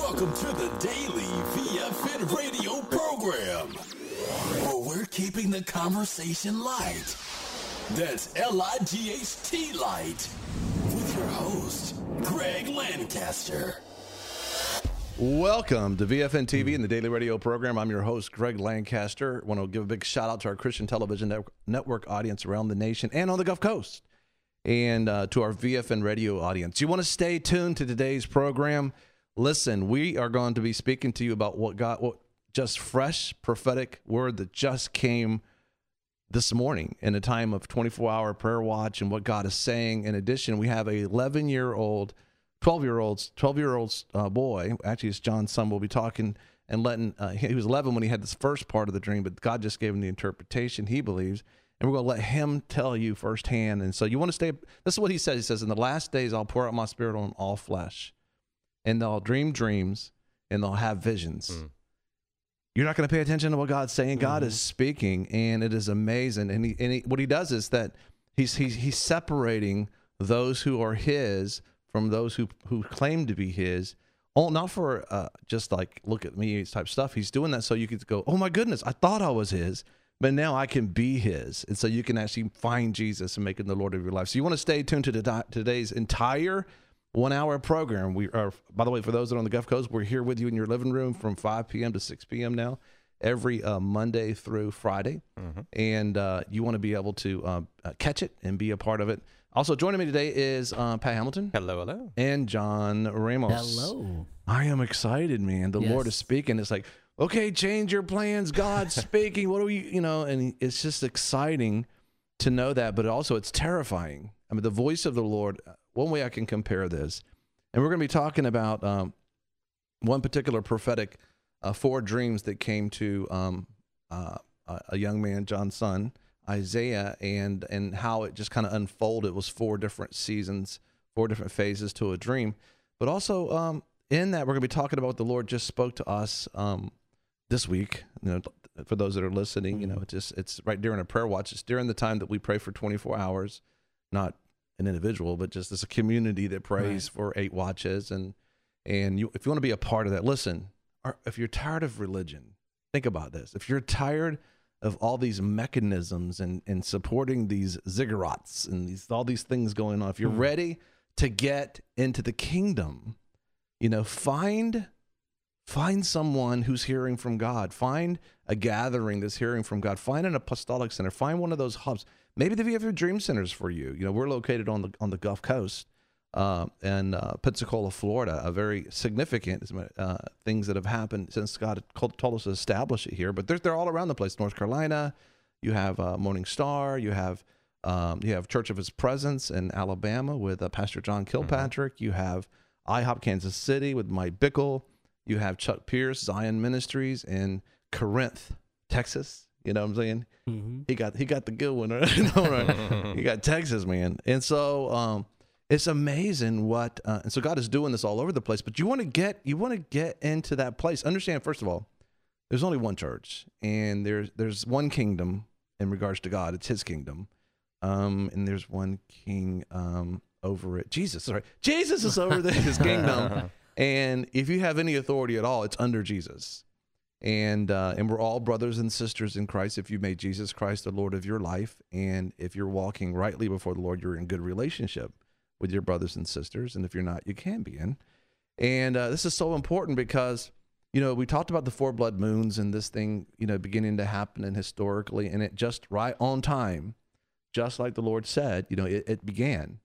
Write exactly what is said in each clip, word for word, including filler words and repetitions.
Welcome to the Daily V F N radio program, where we're keeping the conversation light. That's L I G H T light. With your host, Greg Lancaster. Welcome to V F N T V and the Daily Radio program. I'm your host, Greg Lancaster. I want to give a big shout out to our Christian Television Net- Network audience around the nation and on the Gulf Coast, and uh, to our V F N Radio audience. You want to stay tuned to today's program? Listen, we are going to be speaking to you about what God, what just fresh prophetic word that just came this morning in a time of twenty-four hour prayer watch and what God is saying. In addition, we have a eleven-year-old, twelve-year-old, twelve-year-old uh, boy. Actually, it's John's son. We'll be talking and letting. Uh, he was eleven when he had this first part of the dream, but God just gave him the interpretation he believes, and we're going to let him tell you firsthand. And so, you want to stay. This is what he says. He says, "In the last days, I'll pour out my spirit on all flesh, and they'll dream dreams, and they'll have visions." Mm. You're not going to pay attention to what God's saying. God mm-hmm. is speaking, and it is amazing. And, he, and he, what he does is that he's he's he's separating those who are his from those who who claim to be his. Oh, not for uh, just like look at me type stuff. He's doing that so you could go, oh my goodness, I thought I was his, but now I can be his, and so you can actually find Jesus and make him the Lord of your life. So you want to stay tuned to the, today's entire one-hour program. We are, by the way, for those that are on the Gulf Coast, we're here with you in your living room from five p.m. to six p.m. now, every uh, Monday through Friday. Mm-hmm. And uh, you want to be able to uh, uh, catch it and be a part of it. Also joining me today is uh, Pat Hamilton. Hello, hello. And John Ramos. Hello. I am excited, man. The yes. Lord is speaking. It's like, okay, change your plans. God's speaking. What do we, you know, and it's just exciting to know that, but also it's terrifying. I mean, the voice of the Lord, one way I can compare this, and we're going to be talking about um, one particular prophetic uh, four dreams that came to um, uh, a young man, John's son, Isaiah, and and how it just kind of unfolded. It was four different seasons, four different phases to a dream. But also um, in that, we're going to be talking about what the Lord just spoke to us um, this week. You know, for those that are listening, you know, it's just it's right during a prayer watch. It's during the time that we pray for twenty-four hours, not an individual, but just as a community that prays right. for eight watches. And and you, if you want to be a part of that, listen, if you're tired of religion, think about this. If you're tired of all these mechanisms and, and supporting these ziggurats and these all these things going on, if you're mm-hmm. ready to get into the kingdom, you know, find find someone who's hearing from God. Find a gathering that's hearing from God. Find an apostolic center. Find one of those hubs. Maybe the V F N Dream Centers for you. You know, we're located on the on the Gulf Coast uh, in uh, Pensacola, Florida. A very significant uh, things that have happened since God told us to establish it here. But they're they're all around the place. North Carolina, you have uh, Morning Star. You have um, you have Church of His Presence in Alabama with uh, Pastor John Kilpatrick. Mm-hmm. You have I HOP Kansas City with Mike Bickle. You have Chuck Pierce, Zion Ministries in Corinth, Texas. You know what I'm saying? Mm-hmm. He got he got the good one, right? right? He got Texas, man. And so um, it's amazing what. Uh, and so God is doing this all over the place. But you want to get you want to get into that place. Understand, first of all, there's only one church, and there's there's one kingdom in regards to God. It's His kingdom, um, and there's one king um, over it. Jesus, sorry, Jesus is over the, His kingdom. And if you have any authority at all, it's under Jesus. And uh, and we're all brothers and sisters in Christ if you made Jesus Christ the Lord of your life. And if you're walking rightly before the Lord, you're in good relationship with your brothers and sisters. And if you're not, you can be in. And uh, this is so important because, you know, we talked about the four blood moons and this thing, you know, beginning to happen and historically, and it just right on time, just like the Lord said, you know, it, it began.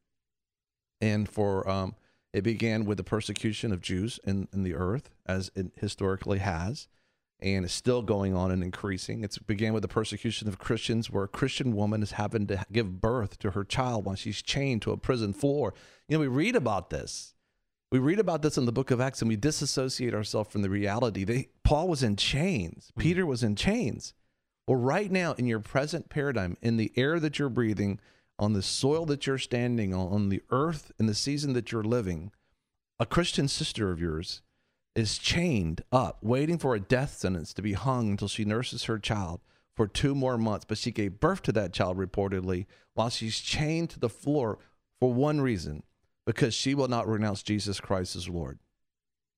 And for um, it began with the persecution of Jews in, in the earth, as it historically has. And it's still going on and increasing. It began with the persecution of Christians, where a Christian woman is having to give birth to her child while she's chained to a prison floor. You know, we read about this. We read about this in the book of Acts, and we disassociate ourselves from the reality. They, Paul was in chains. Mm-hmm. Peter was in chains. Well, right now, in your present paradigm, in the air that you're breathing, on the soil that you're standing on, on the earth, in the season that you're living, a Christian sister of yours is chained up, waiting for a death sentence to be hung until she nurses her child for two more months. But she gave birth to that child reportedly while she's chained to the floor for one reason, because she will not renounce Jesus Christ as Lord.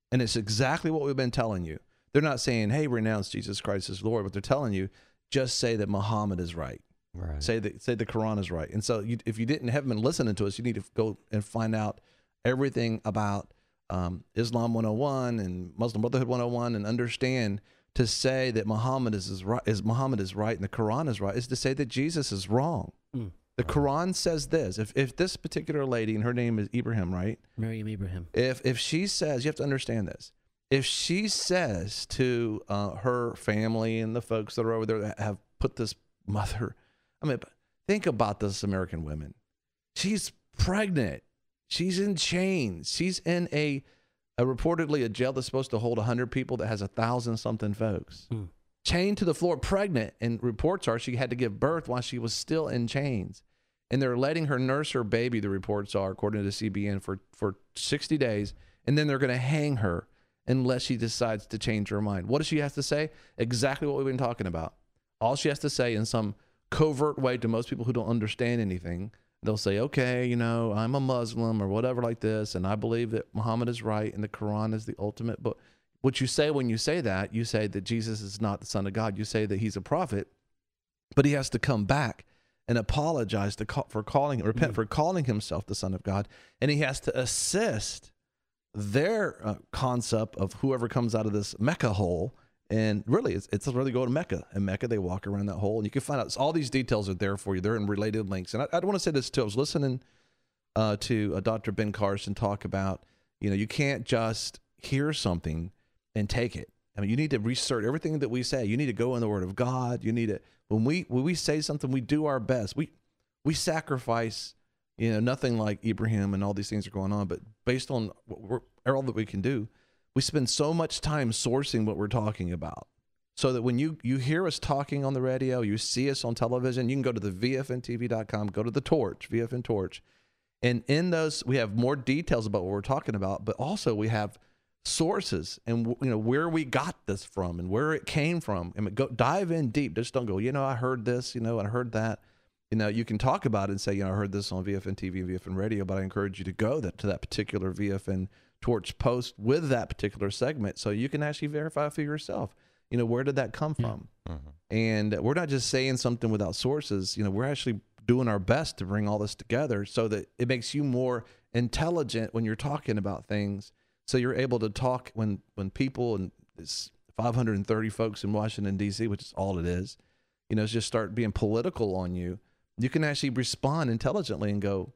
And it's exactly what we've been telling you. They're not saying, hey, renounce Jesus Christ as Lord, but they're telling you, just say that Muhammad is right. Right. Say that say the Quran is right. And so you, if you didn't haven't been listening to us, you need to go and find out everything about um, Islam one oh one and Muslim Brotherhood one oh one, and understand to say that Muhammad is, is right is Muhammad is right and the Quran is right is to say that Jesus is wrong. Mm. The Quran says this. If if this particular lady, and her name is Ibrahim, right? Maryam Ibrahim. If if she says, you have to understand this. If she says to uh, her family and the folks that are over there that have put this mother, I mean, think about this American women. She's pregnant. She's in chains. She's in a, a reportedly a jail that's supposed to hold one hundred people that has a thousand something folks. Mm. Chained to the floor, pregnant. And reports are she had to give birth while she was still in chains. And they're letting her nurse her baby, the reports are, according to C B N, for, for sixty days. And then they're going to hang her unless she decides to change her mind. What does she have to say? Exactly what we've been talking about. All she has to say in some covert way to most people who don't understand anything, they'll say, okay, you know, I'm a Muslim or whatever like this, and I believe that Muhammad is right and the Quran is the ultimate book. What you say when you say that, you say that Jesus is not the Son of God. You say that he's a prophet, but he has to come back and apologize to call, for calling, repent mm. for calling himself the Son of God, and he has to assist their uh, concept of whoever comes out of this Mecca hole. And really, it's, it's really go to Mecca. In Mecca, they walk around that hole, and you can find out. All these details are there for you. They're in related links. And I, I want to say this too. I was listening uh, to uh, Doctor Ben Carson talk about, you know, you can't just hear something and take it. I mean, you need to research everything that we say. You need to go in the Word of God. You need to, when we when we say something, we do our best. We we sacrifice. You know, nothing like Ibrahim and all these things are going on, but based on what we're, all that we can do, we spend so much time sourcing what we're talking about, so that when you, you hear us talking on the radio, you see us on television, you can go to the V F N T V dot com, go to the Torch, V F N Torch, and in those we have more details about what we're talking about, but also we have sources and, you know, where we got this from and where it came from. I mean, go dive in deep. Just don't go, you know, I heard this, you know, I heard that. You know, you can talk about it and say, you know, I heard this on V F N T V and V F N Radio, but I encourage you to go that, to that particular V F N Torch post with that particular segment, so you can actually verify for yourself, you know, where did that come from? Yeah. Mm-hmm. And we're not just saying something without sources. You know, we're actually doing our best to bring all this together so that it makes you more intelligent when you're talking about things. So you're able to talk when, when people, and it's five hundred thirty folks in Washington, D C, which is all it is, you know, just start being political on you. You can actually respond intelligently and go,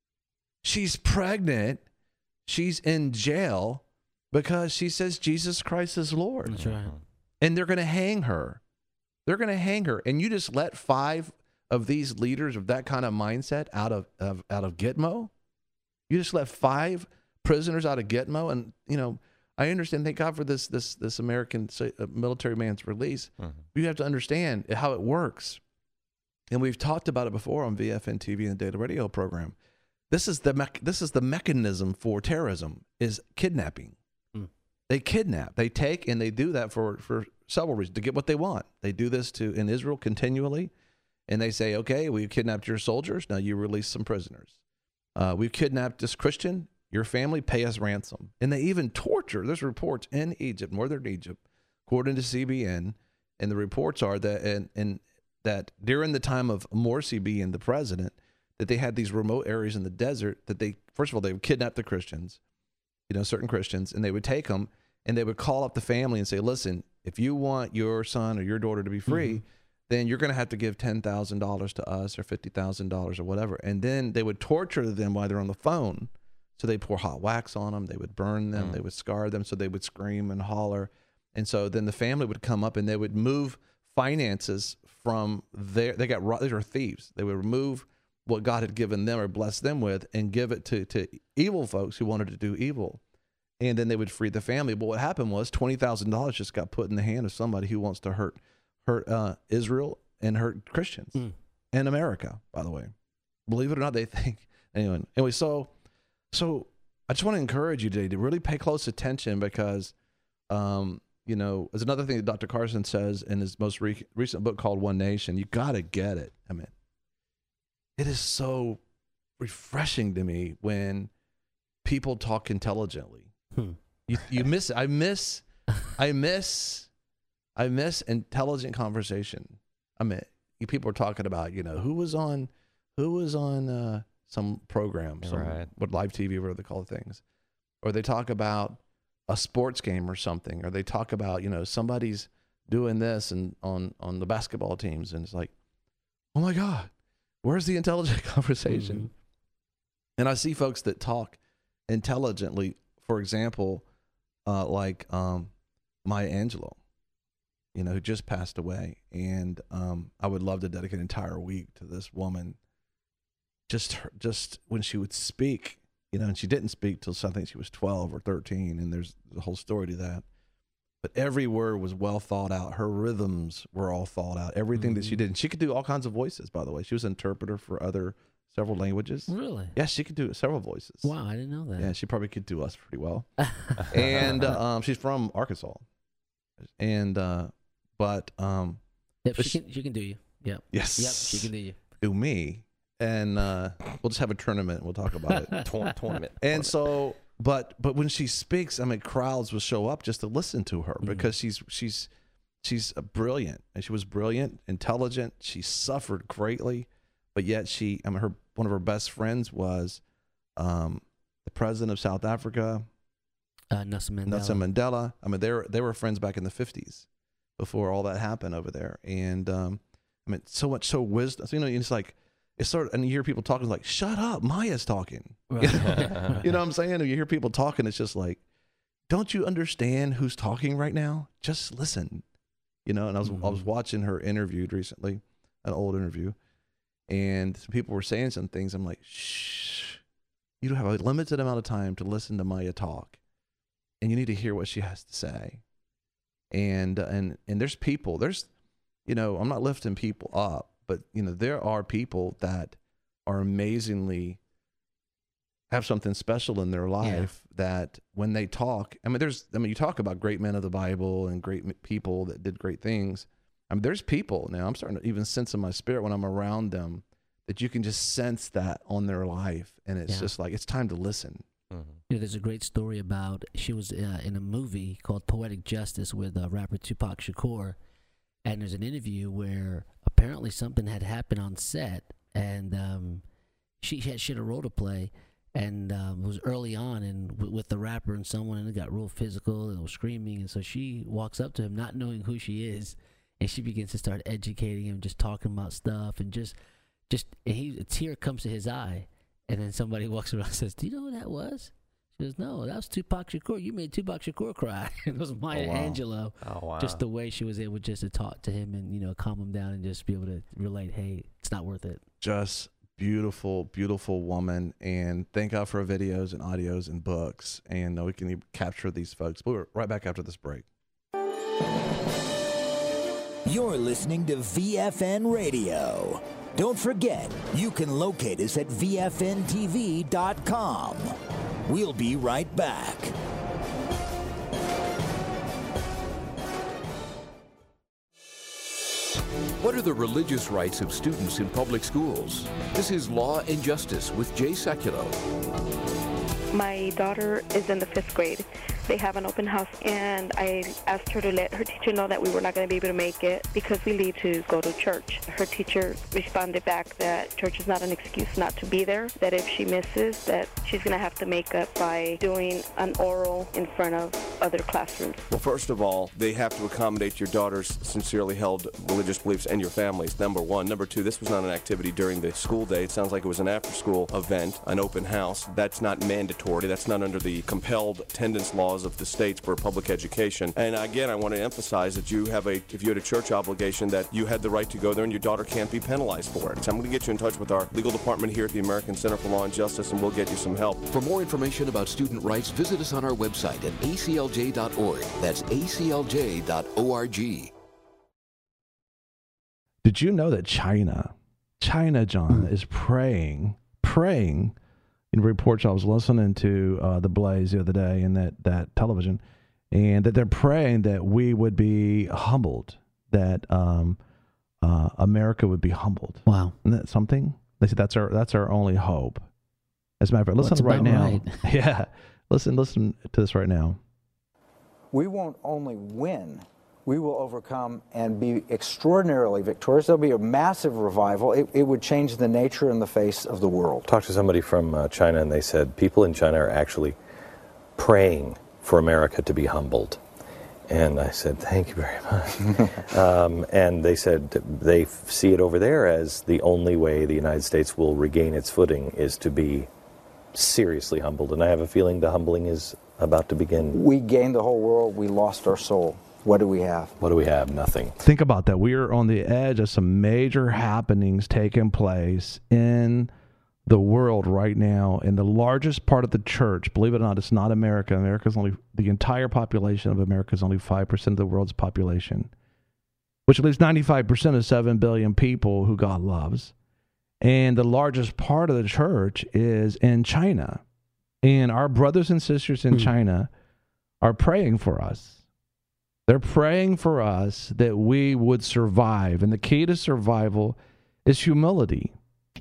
she's pregnant. She's in jail because she says Jesus Christ is Lord. That's right. And they're going to hang her. They're going to hang her. And you just let five of these leaders of that kind of mindset out of, of out of Gitmo? You just let five prisoners out of Gitmo? And, you know, I understand, thank God for this this this American military man's release. Mm-hmm. You have to understand how it works. And we've talked about it before on V F N T V and the Data Radio program. This is the me- this is the mechanism for terrorism, is kidnapping. Mm. They kidnap. They take, and they do that for, for several reasons, to get what they want. They do this to in Israel continually, and they say, okay, we've kidnapped your soldiers, now you release some prisoners. Uh, we've kidnapped this Christian, your family, pay us ransom. And they even torture. There's reports in Egypt, northern Egypt, according to C B N, and the reports are that and, and that during the time of Morsi being the president, that they had these remote areas in the desert that they, first of all, they would kidnap the Christians, you know, certain Christians, and they would take them and they would call up the family and say, listen, if you want your son or your daughter to be free, mm-hmm. then you're going to have to give ten thousand dollars to us or fifty thousand dollars or whatever. And then they would torture them while they're on the phone. So they pour hot wax on them. They would burn them. Mm. They would scar them. So they would scream and holler. And so then the family would come up and they would move finances from their, they got, these are thieves. They would remove what God had given them or blessed them with and give it to, to evil folks who wanted to do evil. And then they would free the family. But what happened was twenty thousand dollars just got put in the hand of somebody who wants to hurt, hurt uh, Israel and hurt Christians mm. and America, by the way. Believe it or not, they think. Anyway, anyway so, so I just want to encourage you today to really pay close attention because, um, you know, there's another thing that Doctor Carson says in his most re- recent book called One Nation. You got to get it. I mean, it is so refreshing to me when people talk intelligently. Hmm. You you miss I miss I miss I miss intelligent conversation. I mean, you people are talking about, you know, who was on who was on uh, some program, some Right. what live T V, whatever they call things. Or they talk about a sports game or something, or they talk about, you know, somebody's doing this and on on the basketball teams, and it's like, oh my God, where's the intelligent conversation? Mm-hmm. And I see folks that talk intelligently, for example, uh, like um, Maya Angelou, you know, who just passed away. And um, I would love to dedicate an entire week to this woman. Just, her, just when she would speak, you know, and she didn't speak till something she was twelve or thirteen, and there's a whole story to that. But every word was well thought out. Her rhythms were all thought out. Everything mm-hmm. that she did, and she could do all kinds of voices. By the way, she was an interpreter for other several languages. Really? Yeah, she could do several voices. Wow, I didn't know that. Yeah, she probably could do us pretty well. And um, she's from Arkansas, and uh, but um, yep, but she, she can she can do you. Yep. Yes. Yep, she can do you. Do me, and uh, we'll just have a tournament. And we'll talk about it. Tournament. And Tournament. so, but but when she speaks, I mean, crowds will show up just to listen to her Mm-hmm. because she's she's she's a brilliant, and she was brilliant, intelligent. She suffered greatly, but yet she, I mean, her one of her best friends was um, the president of South Africa, Uh, Nelson Mandela. Nelson Mandela. I mean, they were they were friends back in the fifties before all that happened over there, and um, I mean, so much so wisdom. So, you know, it's like. It's sort of, and you hear people talking like, "Shut up, Maya's talking." Right. You know what I'm saying? And you hear people talking, it's just like, don't you understand who's talking right now? Just listen. You know. And I was Mm-hmm. I was watching her interviewed recently, an old interview, and some people were saying some things. I'm like, shh, you have a limited amount of time to listen to Maya talk, and you need to hear what she has to say. And uh, and and there's people, there's, you know, I'm not lifting people up. But, you know, there are people that are amazingly have something special in their life yeah. that when they talk, I mean, there's, I mean, you talk about great men of the Bible and great people that did great things. I mean, there's people now, I'm starting to even sense in my spirit when I'm around them that you can just sense that on their life. And it's yeah. just like, it's time to listen. Mm-hmm. You know, there's a great story about, she was uh, in a movie called Poetic Justice with uh, rapper Tupac Shakur. And there's an interview where apparently something had happened on set, and um, she had she had a role to play, and um, it was early on, and w- with the rapper and someone, and it got real physical, and it was screaming, and so she walks up to him, not knowing who she is, and she begins to start educating him, just talking about stuff, and just, just and he a tear comes to his eye, and then somebody walks around and says, "Do you know who that was?" She goes, "No, that was Tupac Shakur. You made Tupac Shakur cry." It was Maya oh, wow. Angelou. Oh, wow. Just the way she was able just to talk to him and, you know, calm him down and just be able to relate, hey, it's not worth it. Just beautiful, beautiful woman. And thank God for videos and audios and books. And we can capture these folks. But we're right back after this break. You're listening to V F N Radio. Don't forget, you can locate us at V F N T V dot com. We'll be right back. What are the religious rights of students in public schools? This is Law and Justice with Jay Sekulow. My daughter is in the fifth grade. They have an open house, and I asked her to let her teacher know that we were not going to be able to make it because we leave to go to church. Her teacher responded back that church is not an excuse not to be there, that if she misses, that she's going to have to make up by doing an oral in front of other classrooms. Well, first of all, they have to accommodate your daughter's sincerely held religious beliefs and your family's, number one. Number two, this was not an activity during the school day. It sounds like it was an after-school event, an open house. That's not mandatory. That's not under the compelled attendance laws of the states for public education. And again, I want to emphasize that you have a, if you had a church obligation, that you had the right to go there and your daughter can't be penalized for it. So I'm going to get you in touch with our legal department here at the American Center for Law and Justice, and we'll get you some help. For more information about student rights, visit us on our website at A C L J dot org. That's A C L J dot org. Did you know that China, China, John, is praying, praying, in reports I was listening to uh, The Blaze the other day in that, that television, and that they're praying that we would be humbled, that um, uh, America would be humbled. Wow. Isn't that something? They said that's our that's our only hope. As a matter of fact, listen What's right now. Right? Yeah. Listen, listen to this right now. we won't only win, we will overcome and be extraordinarily victorious. There'll be a massive revival. It, it would change the nature and the face of the world. Talked to somebody from uh, China, and they said people in China are actually praying for America to be humbled. And I said, thank you very much. um, and they said they see it over there as the only way the United States will regain its footing is to be seriously humbled. And I have a feeling the humbling is about to begin. We gained the whole world. We lost our soul. What do we have? What do we have? Nothing. Think about that. We are on the edge of some major happenings taking place in the world right now. And the largest part of the church, believe it or not, it's not America. America's only, the entire population of America is only five percent of the world's population, which leaves ninety-five percent of seven billion people who God loves. And the largest part of the church is in China. And our brothers and sisters in mm. China are praying for us. They're praying for us that we would survive. And the key to survival is humility.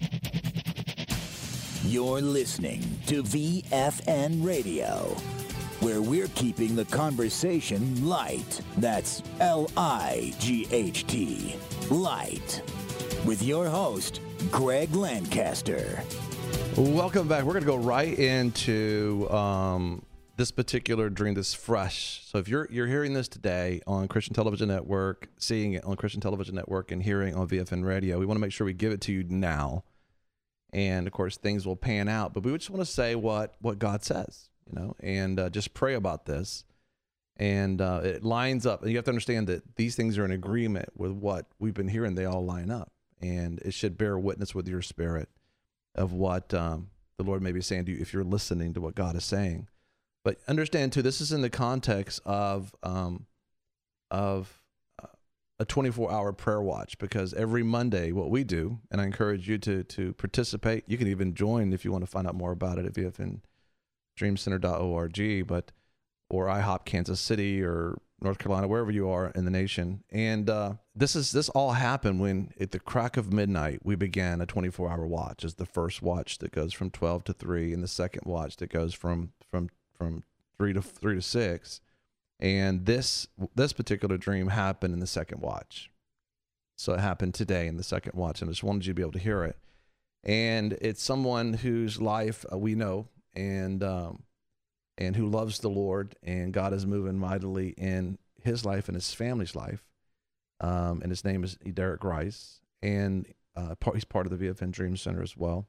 You're listening to V F N Radio, where we're keeping the conversation light. That's L I G H T, light. With your host, Greg Lancaster. Welcome back. We're going to go right into um, this particular dream, this fresh. So if you're you're hearing this today on Christian Television Network, seeing it on Christian Television Network, and hearing on V F N Radio, we want to make sure we give it to you now. And, of course, things will pan out. But we just want to say what, what God says, you know, and uh, just pray about this. And uh, it lines up. And you have to understand that these things are in agreement with what we've been hearing. They all line up. And it should bear witness with your spirit of what um, the Lord may be saying to you if you're listening to what God is saying. But understand, too, this is in the context of um, of uh, a twenty-four hour prayer watch, because every Monday what we do, and I encourage you to to participate. You can even join if you want to find out more about it at V F N dream center dot org, but or I hop Kansas City or North Carolina, wherever you are in the nation. And uh, this is this all happened when at the crack of midnight we began a twenty-four hour watch. Is the first watch that goes from twelve to three, and the second watch that goes from from from three to three to six. And this this particular dream happened in the second watch. So it happened today in the second watch, and I just wanted you to be able to hear it. And it's someone whose life uh, we know, and um, and who loves the Lord, and God is moving mightily in his life and his family's life. Um, and his name is Derek Rice, and uh, he's part of the V F N Dream Center as well.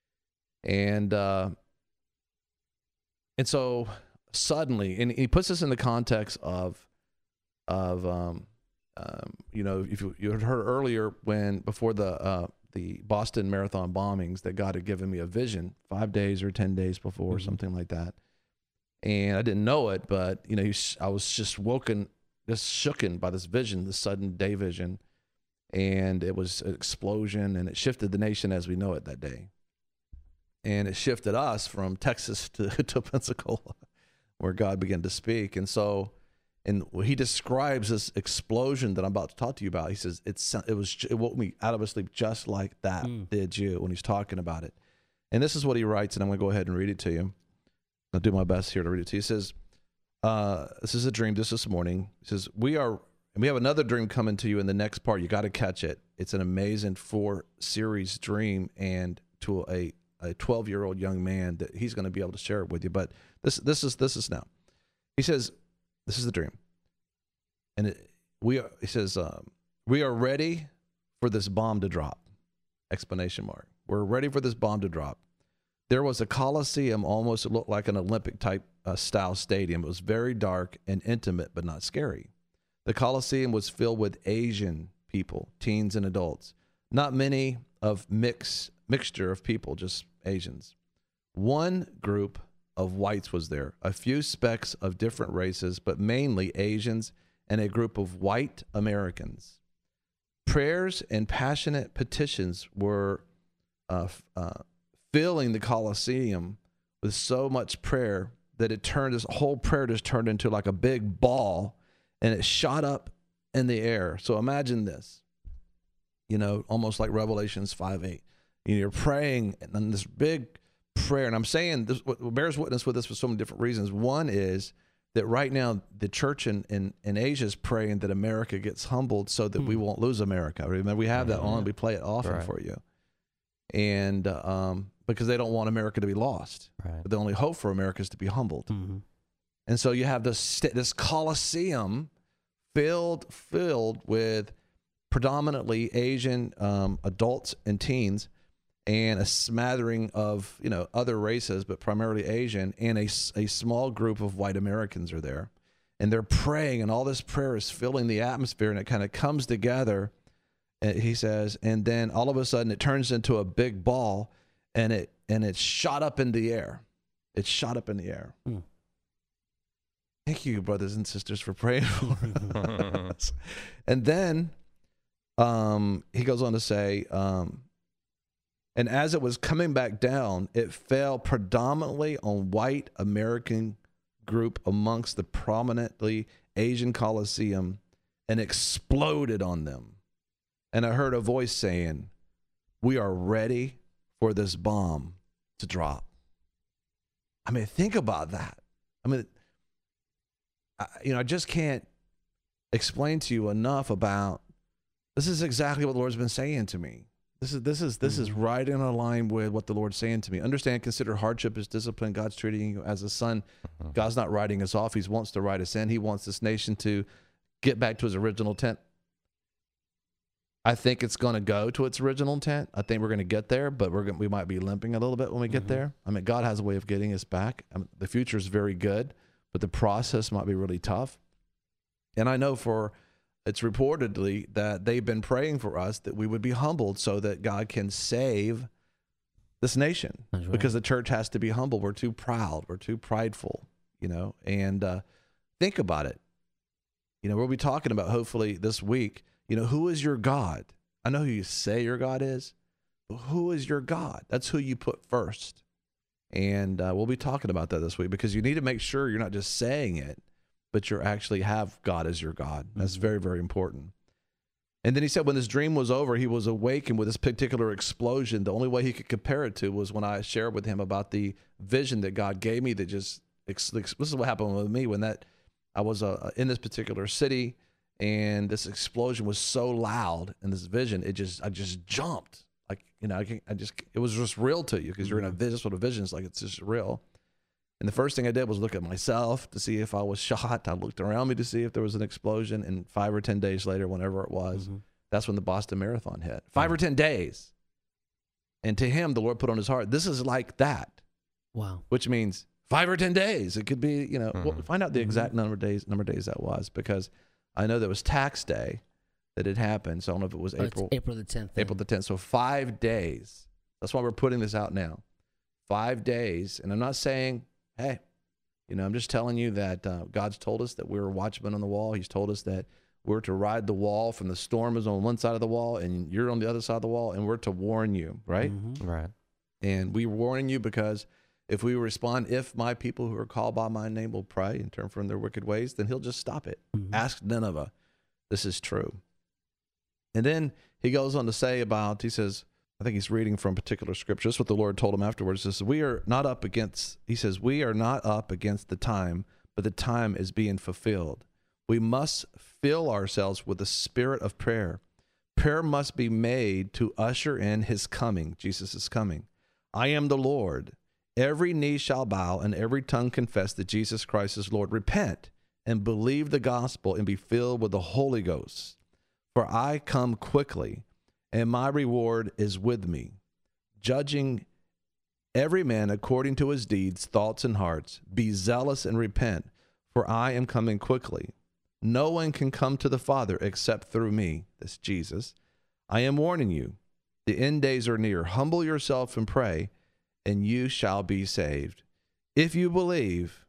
And uh, and so suddenly, and he puts this in the context of of um, um, you know, if you, you had heard earlier when before the uh, the Boston Marathon bombings that God had given me a vision five days or ten days before, mm-hmm. something like that. And I didn't know it, but, you know, he, I was just woken, just shooken by this vision, this sudden day vision. And it was an explosion, and it shifted the nation as we know it that day. And it shifted us from Texas to, to Pensacola, where God began to speak. And so, and he describes this explosion that I'm about to talk to you about. He says, it's, it was, it woke me out of a sleep just like that mm. did you, when he's talking about it. And this is what he writes, and I'm going to go ahead and read it to you. I'll do my best here to read it to you. He says, uh, this is a dream just this morning. He says, we are, and we have another dream coming to you in the next part. You got to catch it. It's an amazing four series dream, and to a, a twelve year old young man that he's going to be able to share it with you. But this, this is, this is now, he says, this is the dream. And it, we are, he says, um, we are ready for this bomb to drop, explanation mark. We're ready for this bomb to drop. There was a Coliseum, almost looked like an Olympic type uh, style stadium. It was very dark and intimate, but not scary. The Coliseum was filled with Asian people, teens and adults. Not many of mix mixture of people, just Asians. One group of whites was there, a few specks of different races, but mainly Asians, and a group of white Americans. Prayers and passionate petitions were uh, uh, filling the Coliseum with so much prayer that it turned, this whole prayer just turned into like a big ball, and it shot up in the air. So imagine this, you know, almost like Revelations five eight. You know, you're praying, and then this big prayer, and I'm saying this bears witness with this for so many different reasons. One is that right now the church in, in, in Asia is praying that America gets humbled so that mm. we won't lose America. Remember, we have that mm-hmm. on. We play it often right. for you. And um, because they don't want America to be lost. Right. But the only hope for America is to be humbled. Mm-hmm. And so you have this this Colosseum filled filled with predominantly Asian um, adults and teens, and a smattering of, you know, other races, but primarily Asian, and a, a small group of white Americans are there. And they're praying, and all this prayer is filling the atmosphere, and it kind of comes together, and he says, and then all of a sudden it turns into a big ball, and it and it's shot up in the air. It's shot up in the air. Mm. Thank you, brothers and sisters, for praying for us. And then um, he goes on to say, um, and as it was coming back down, it fell predominantly on white American group amongst the prominently Asian Colosseum and exploded on them. And I heard a voice saying, "We are ready for this bomb to drop." I mean, think about that. I mean, I, you know, I just can't explain to you enough about, this is exactly what the Lord's been saying to me. This is this is this is right in line with what the Lord's saying to me. Understand, consider hardship as discipline. God's treating you as a son. God's not writing us off. He wants to write us in. He wants this nation to get back to his original intent. I think it's going to go to its original intent. I think we're going to get there, but we're going, we might be limping a little bit when we get mm-hmm. there. I mean, God has a way of getting us back. I mean, the future is very good, but the process might be really tough. And I know for it's reportedly that they've been praying for us that we would be humbled so that God can save this nation. That's right. Because the church has to be humble. We're too proud. We're too prideful, you know. And uh, think about it. You know, we'll be talking about hopefully this week, you know, who is your God? I know who you say your God is, but who is your God? That's who you put first. And uh, we'll be talking about that this week, because you need to make sure you're not just saying it, but you actually have God as your God. That's very, very important. And then he said when this dream was over, he was awakened with this particular explosion. The only way he could compare it to was when I shared with him about the vision that God gave me that just, this is what happened with me when that I was uh, in this particular city, and this explosion was so loud in this vision, it just, I just jumped. Like, you know, I, can, I just, it was just real to you because you're in a vision. That's what a vision is like. It's just real. And the first thing I did was look at myself to see if I was shot. I looked around me to see if there was an explosion. And five or ten days later, whenever it was, mm-hmm. that's when the Boston Marathon hit. Five mm-hmm. or ten days. And to him, the Lord put on his heart, this is like that. Wow. Which means five or ten days. It could be, you know, mm-hmm. we'll find out the exact mm-hmm. number of days, number of days that was, because I know there was tax day that had happened. So I don't know if it was oh, April. April the tenth. April the tenth. So five days. That's why we're putting this out now. Five days. And I'm not saying, hey, you know, I'm just telling you that uh, God's told us that we're watchmen on the wall. He's told us that we're to ride the wall from the storm is on one side of the wall and you're on the other side of the wall, and we're to warn you, right? Mm-hmm. Right. And we're warning you because if we respond, if my people who are called by my name will pray and turn from their wicked ways, then he'll just stop it. Mm-hmm. Ask Nineveh. This is true. And then he goes on to say about, he says, I think he's reading from particular scripture. This is what the Lord told him afterwards. He says, we are not up against, he says, we are not up against the time, but the time is being fulfilled. We must fill ourselves with the spirit of prayer. Prayer must be made to usher in his coming. Jesus is coming. I am the Lord. Every knee shall bow and every tongue confess that Jesus Christ is Lord. Repent and believe the gospel and be filled with the Holy Ghost. For I come quickly, and my reward is with me, judging every man according to his deeds, thoughts, and hearts. Be zealous and repent, for I am coming quickly. No one can come to the Father except through me. That's Jesus. I am warning you. The end days are near. Humble yourself and pray, and you shall be saved. If you believe,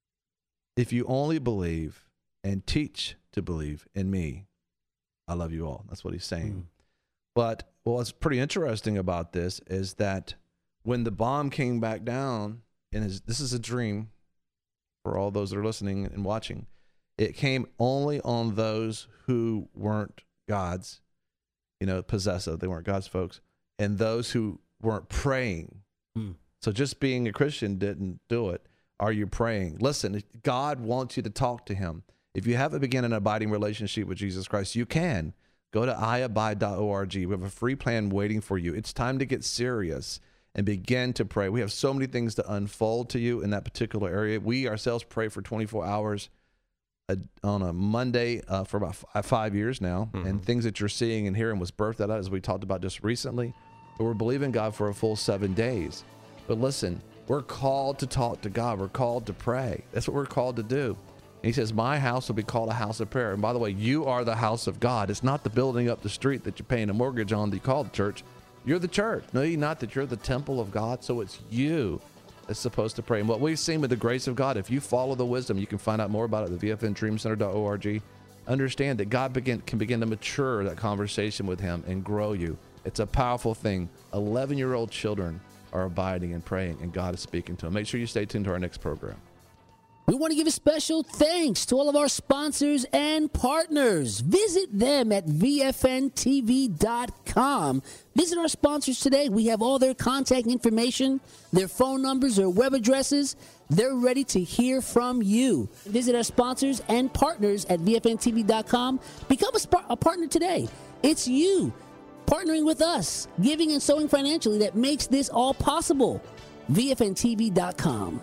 if you only believe and teach to believe in me, I love you all. That's what he's saying. Mm. But what's pretty interesting about this is that when the bomb came back down, and his, this is a dream for all those that are listening and watching, it came only on those who weren't God's, you know, possessive. They weren't God's folks, and those who weren't praying. Mm. So just being a Christian didn't do it. Are you praying? Listen, God wants you to talk to him. If you haven't begun an abiding relationship with Jesus Christ, you can. Go to i abide dot org. We have a free plan waiting for you. It's time to get serious and begin to pray. We have so many things to unfold to you in that particular area. We ourselves pray for twenty-four hours a, on a Monday uh, for about f- five years now. Mm-hmm. And things that you're seeing and hearing was birthed out, as we talked about just recently. But we're believing God for a full seven days. But listen, we're called to talk to God. We're called to pray. That's what we're called to do. And he says, my house will be called a house of prayer. And by the way, you are the house of God. It's not the building up the street that you're paying a mortgage on that you call the church. You're the church. No, you're not, that you're the temple of God. So it's you that's supposed to pray. And what we've seen with the grace of God, if you follow the wisdom, you can find out more about it at the v f n dream center dot org. Understand that God begin, can begin to mature that conversation with him and grow you. It's a powerful thing. eleven-year-old children are abiding and praying, and God is speaking to them. Make sure you stay tuned to our next program. We want to give a special thanks to all of our sponsors and partners. Visit them at v f n t v dot com. Visit our sponsors today. We have all their contact information, their phone numbers, their web addresses. They're ready to hear from you. Visit our sponsors and partners at v f n t v dot com. Become a, sp- a partner today. It's you partnering with us, giving and sowing financially that makes this all possible. v f n t v dot com.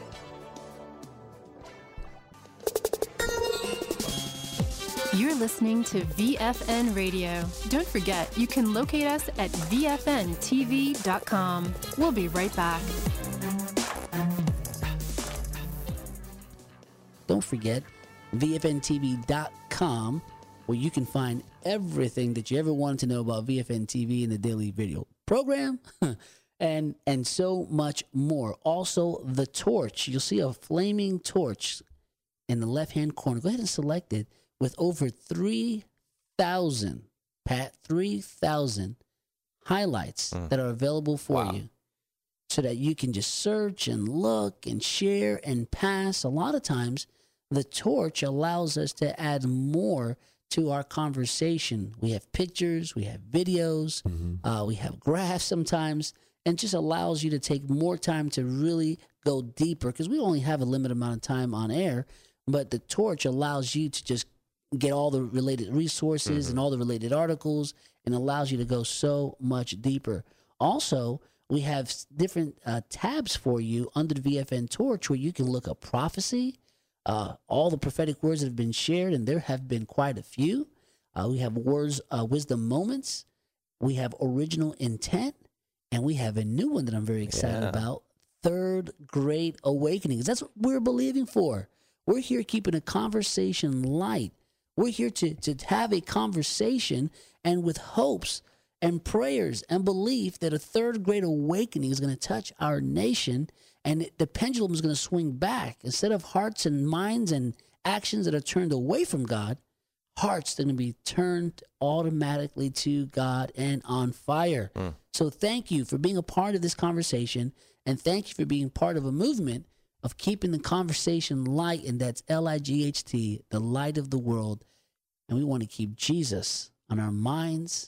You're listening to V F N Radio. Don't forget, you can locate us at v f n t v dot com. We'll be right back. Don't forget, v f n t v dot com, where you can find everything that you ever wanted to know about V F N T V and the daily video program, and and so much more. Also, the torch. You'll see a flaming torch in the left-hand corner. Go ahead and select it. With over three thousand, Pat, three thousand highlights mm. that are available for wow. you, so that you can just search and look and share and pass. A lot of times, the torch allows us to add more to our conversation. We have pictures, we have videos, mm-hmm. uh, we have graphs sometimes, and just allows you to take more time to really go deeper, because we only have a limited amount of time on air, but the torch allows you to just get all the related resources mm-hmm. and all the related articles, and allows you to go so much deeper. Also, we have different uh, tabs for you under the V F N Torch, where you can look up prophecy, uh, all the prophetic words that have been shared, and there have been quite a few. Uh, we have words, uh, wisdom moments. We have original intent, and we have a new one that I'm very excited yeah. about, Third Great Awakenings. That's what we're believing for. We're here keeping a conversation light. We're here to, to have a conversation, and with hopes and prayers and belief that a third great awakening is going to touch our nation, and it, the pendulum is going to swing back. Instead of hearts and minds and actions that are turned away from God, hearts that are going to be turned automatically to God and on fire. Mm. So thank you for being a part of this conversation, and thank you for being part of a movement of keeping the conversation light, and that's L I G H T, the light of the world. And we want to keep Jesus on our minds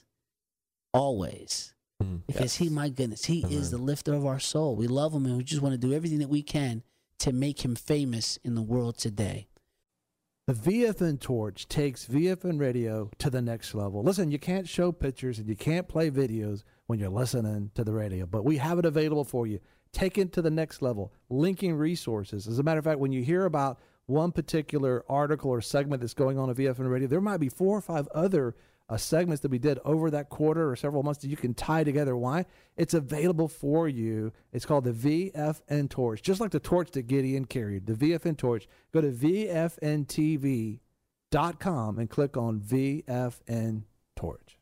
always, mm, because yes. he, my goodness, he mm-hmm. is the lifter of our soul. We love him, and we just want to do everything that we can to make him famous in the world today. The V F N Torch takes V F N Radio to the next level. Listen, you can't show pictures and you can't play videos when you're listening to the radio, but we have it available for you. Take it to the next level, linking resources. As a matter of fact, when you hear about one particular article or segment that's going on at V F N Radio, there might be four or five other uh, segments that we did over that quarter or several months that you can tie together. Why? It's available for you. It's called the V F N Torch, just like the torch that Gideon carried, the V F N Torch. Go to v f n t v dot com and click on V F N Torch.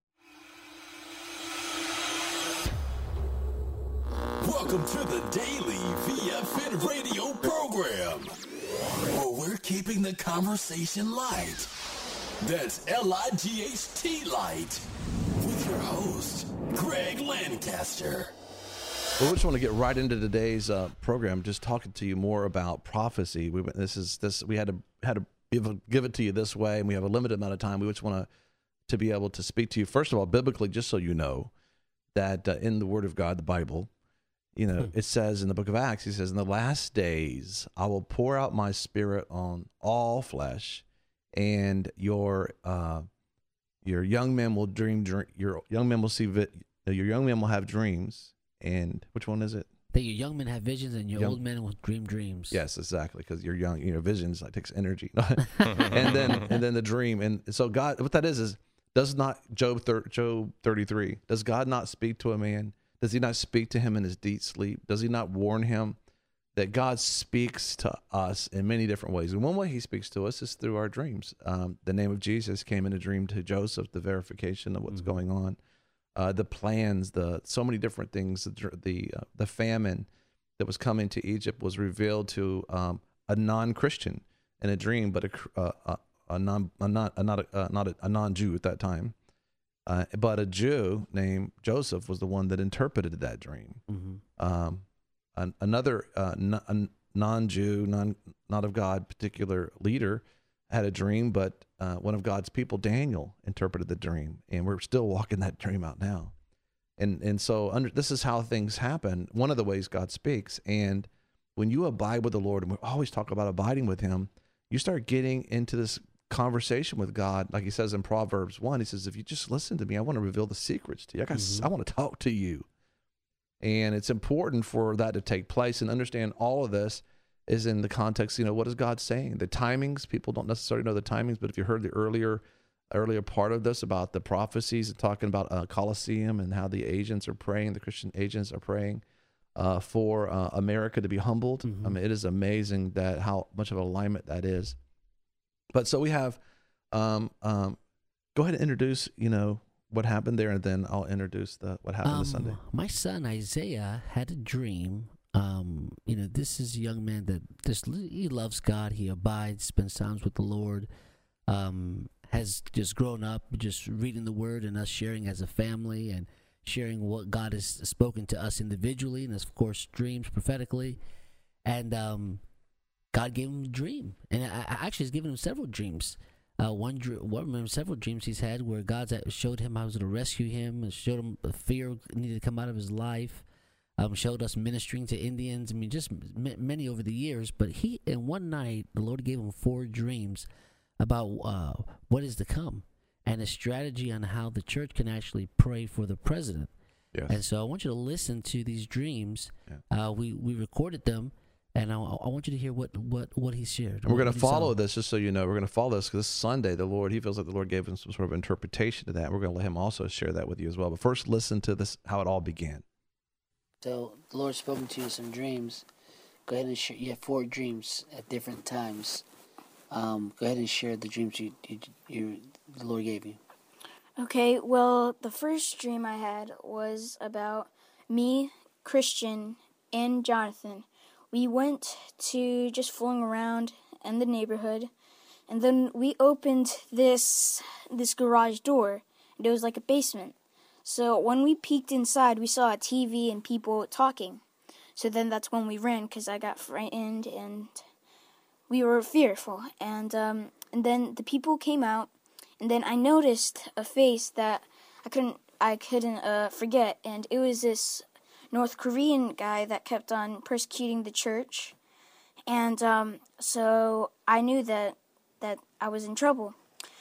Welcome to the daily V F N radio program, where we're keeping the conversation light. That's L I G H T Light, with your host, Greg Lancaster. Well, we just want to get right into today's uh, program, just talking to you more about prophecy. We this is this we had to had to give, give it to you this way, and we have a limited amount of time. We just want to to be able to speak to you, first of all, biblically, just so you know that uh, in the Word of God, the Bible, You know, it says in the book of Acts, he says, in the last days, I will pour out my spirit on all flesh, and your uh, your young men will dream, dream. Your young men will see. Vi- your young men will have dreams. And which one is it? That your young men have visions, and your Young- old men will dream dreams. Yes, exactly. Because you're young, you know, visions like takes energy, and then and then the dream, and so God, what that is is does not Job thir- Job thirty-three. Does God not speak to a man? Does he not speak to him in his deep sleep? Does he not warn him that God speaks to us in many different ways? And one way he speaks to us is through our dreams. Um, the name of Jesus came in a dream to Joseph, the verification of what's mm-hmm. going on, uh, the plans, the so many different things. The the, uh, the famine that was coming to Egypt was revealed to um, a non-Christian in a dream, but a uh, a, a non a not a not a, uh, not a, a non-Jew at that time. Uh, but a Jew named Joseph was the one that interpreted that dream. Mm-hmm. Um, an, another uh, n- non-Jew, non not of God, particular leader had a dream, but uh, one of God's people, Daniel, interpreted the dream, and we're still walking that dream out now. And and so under, this is how things happen. One of the ways God speaks, and when you abide with the Lord, and we always talk about abiding with Him, you start getting into this conversation with God, like he says in Proverbs one. He says, if you just listen to me, I want to reveal the secrets to you. I, got, mm-hmm. I want to talk to you. And it's important for that to take place, and understand all of this is in the context, you know, what is God saying? The timings, people don't necessarily know the timings, but if you heard the earlier earlier part of this about the prophecies, talking about uh, Colosseum and how the agents are praying, the Christian agents are praying uh, for uh, America to be humbled. Mm-hmm. I mean, it is amazing that how much of alignment that is. But so we have, um, um, go ahead and introduce, you know, what happened there, and then I'll introduce the what happened um, this Sunday. My son Isaiah had a dream. Um, you know, this is a young man that just he loves God. He abides, spends times with the Lord. Um, has just grown up, just reading the Word, and us sharing as a family, and sharing what God has spoken to us individually, and of course, dreams prophetically, and um. God gave him a dream, and I, I actually has given him several dreams. Uh, one, one remember several dreams he's had where God showed him how he was going to rescue him, and showed him the fear needed to come out of his life. Um, showed us ministering to Indians. I mean, just m- many over the years. But he, in one night, the Lord gave him four dreams about uh, what is to come, and a strategy on how the church can actually pray for the president. Yes. And so I want you to listen to these dreams. Yeah. Uh, we we recorded them. And I, I want you to hear what, what, what he shared. And we're going to follow this, just so you know. We're going to follow this because this Sunday, the Lord, he feels like the Lord gave him some sort of interpretation to that. We're going to let him also share that with you as well. But first, listen to this, how it all began. So the Lord's spoken to you some dreams. Go ahead and share. You have four dreams at different times. Um, go ahead and share the dreams you, you, you the Lord gave you. Okay, well, the first dream I had was about me, Christian, and Jonathan. We went to just fooling around in the neighborhood, and then we opened this this garage door, and it was like a basement. So when we peeked inside, we saw a T V and people talking. So then that's when we ran, because I got frightened, and we were fearful. And um, and then the people came out, and then I noticed a face that I couldn't I couldn't uh, forget, and it was this North Korean guy that kept on persecuting the church, and um, so I knew that that I was in trouble.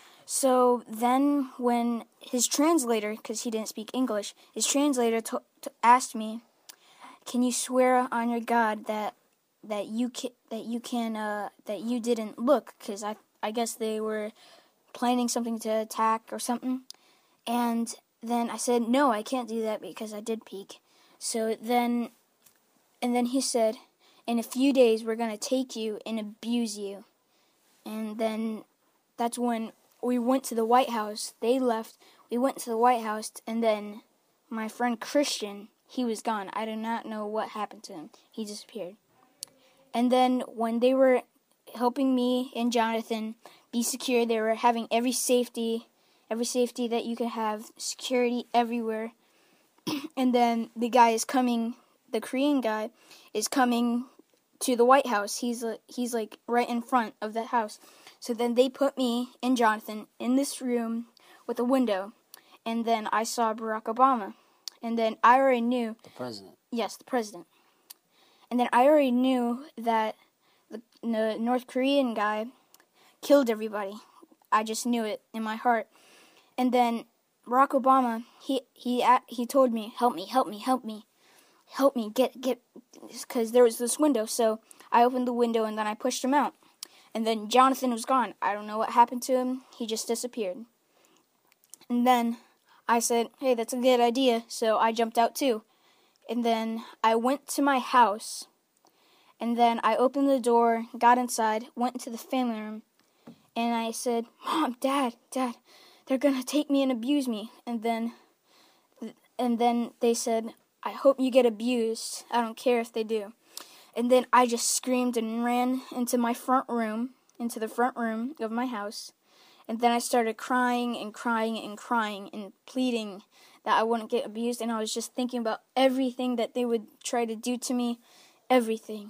So then when his translator, because he didn't speak English, his translator to- to asked me, can you swear on your God that that you can, that you can uh, that you didn't look, because I I guess they were planning something to attack or something. And then I said, no, I can't do that because I did peek. So then, and then he said, in a few days we're going to take you and abuse you. And then that's when we went to the White House. They left. We went to the White House, and then my friend Christian, he was gone. I do not know what happened to him. He disappeared. And then when they were helping me and Jonathan be secure, they were having every safety, every safety that you could have, security everywhere. And then the guy is coming, the Korean guy is coming to the White House. He's uh, he's like right in front of the house. So then they put me and Jonathan in this room with a window. And then I saw Barack Obama. And then I already knew. The president. Yes, the president. And then I already knew that the, the North Korean guy killed everybody. I just knew it in my heart. And then Barack Obama, he he he told me, help me, help me, help me, help me, get, get, because there was this window. So I opened the window and then I pushed him out. And then Jonathan was gone. I don't know what happened to him. He just disappeared. And then I said, hey, that's a good idea. So I jumped out too. And then I went to my house. And then I opened the door, got inside, went into the family room. And I said, Mom, Dad, Dad, they're going to take me and abuse me. And then, and then they said, I hope you get abused. I don't care if they do. And then I just screamed and ran into my front room, into the front room of my house. And then I started crying and crying and crying and pleading that I wouldn't get abused. And I was just thinking about everything that they would try to do to me, everything.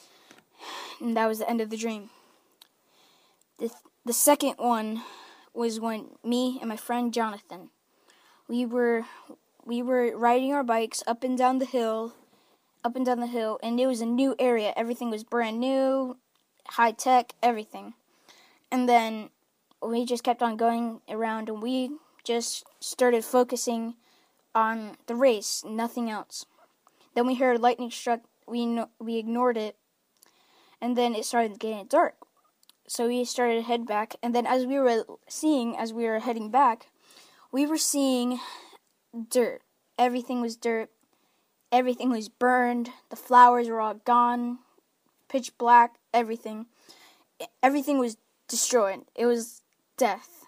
And that was the end of the dream. The, the second one was when me and my friend Jonathan, we were we were riding our bikes up and down the hill, up and down the hill, and it was a new area. Everything was brand new, high tech, everything. And then we just kept on going around, and we just started focusing on the race, nothing else. Then we heard lightning struck. We no, we ignored it, and then it started getting dark. So we started to head back, and then as we were seeing, as we were heading back, we were seeing dirt. Everything was dirt. Everything was burned. The flowers were all gone. Pitch black. Everything. Everything was destroyed. It was death.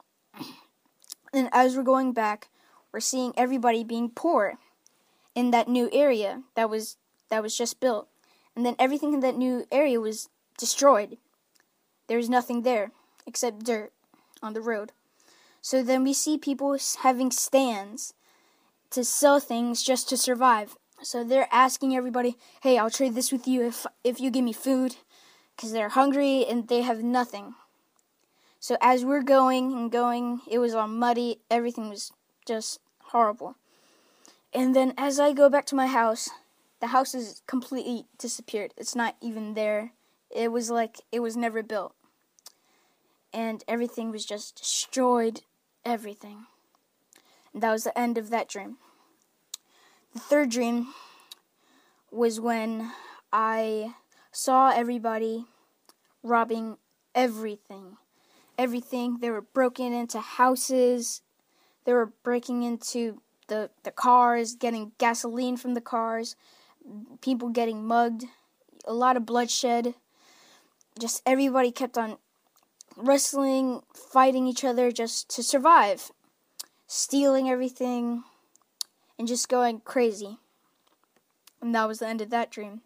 And as we're going back, we're seeing everybody being poor in that new area that was that was just built. And then everything in that new area was destroyed. There was nothing there except dirt on the road. So then we see people having stands to sell things just to survive. So they're asking everybody, hey, I'll trade this with you if if you give me food, because they're hungry and they have nothing. So as we're going and going, it was all muddy. Everything was just horrible. And then as I go back to my house, the house is completely disappeared. It's not even there. It was like it was never built. And everything was just destroyed. Everything. And that was the end of that dream. The third dream was when I saw everybody robbing everything. Everything. They were broken into houses. They were breaking into the, the cars, getting gasoline from the cars. People getting mugged. A lot of bloodshed. Just everybody kept on wrestling, fighting each other just to survive. Stealing everything. And just going crazy. And that was the end of that dream.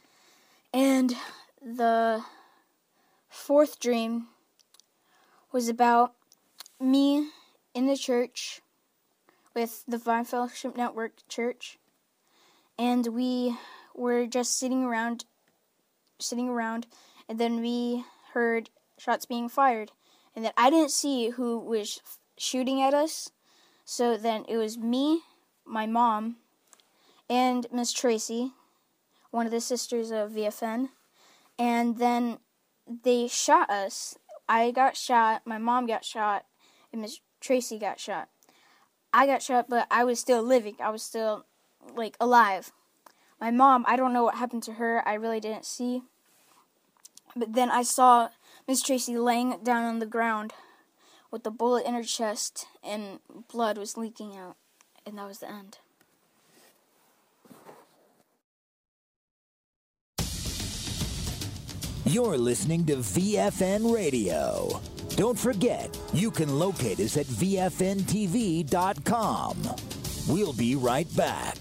And the fourth dream was about me in the church with the Vine Fellowship Network Church. And we were just sitting around, sitting around, and then we heard shots being fired. And then I didn't see who was shooting at us. So then it was me, my mom, and Miss Tracy, one of the sisters of V F N. And then they shot us. I got shot, my mom got shot, and Miss Tracy got shot. I got shot, but I was still living. I was still, like, alive. My mom, I don't know what happened to her. I really didn't see. But then I saw Miss Tracy laying down on the ground with a bullet in her chest, and blood was leaking out. And that was the end. You're listening to V F N Radio. Don't forget, you can locate us at V F N T V dot com. We'll be right back.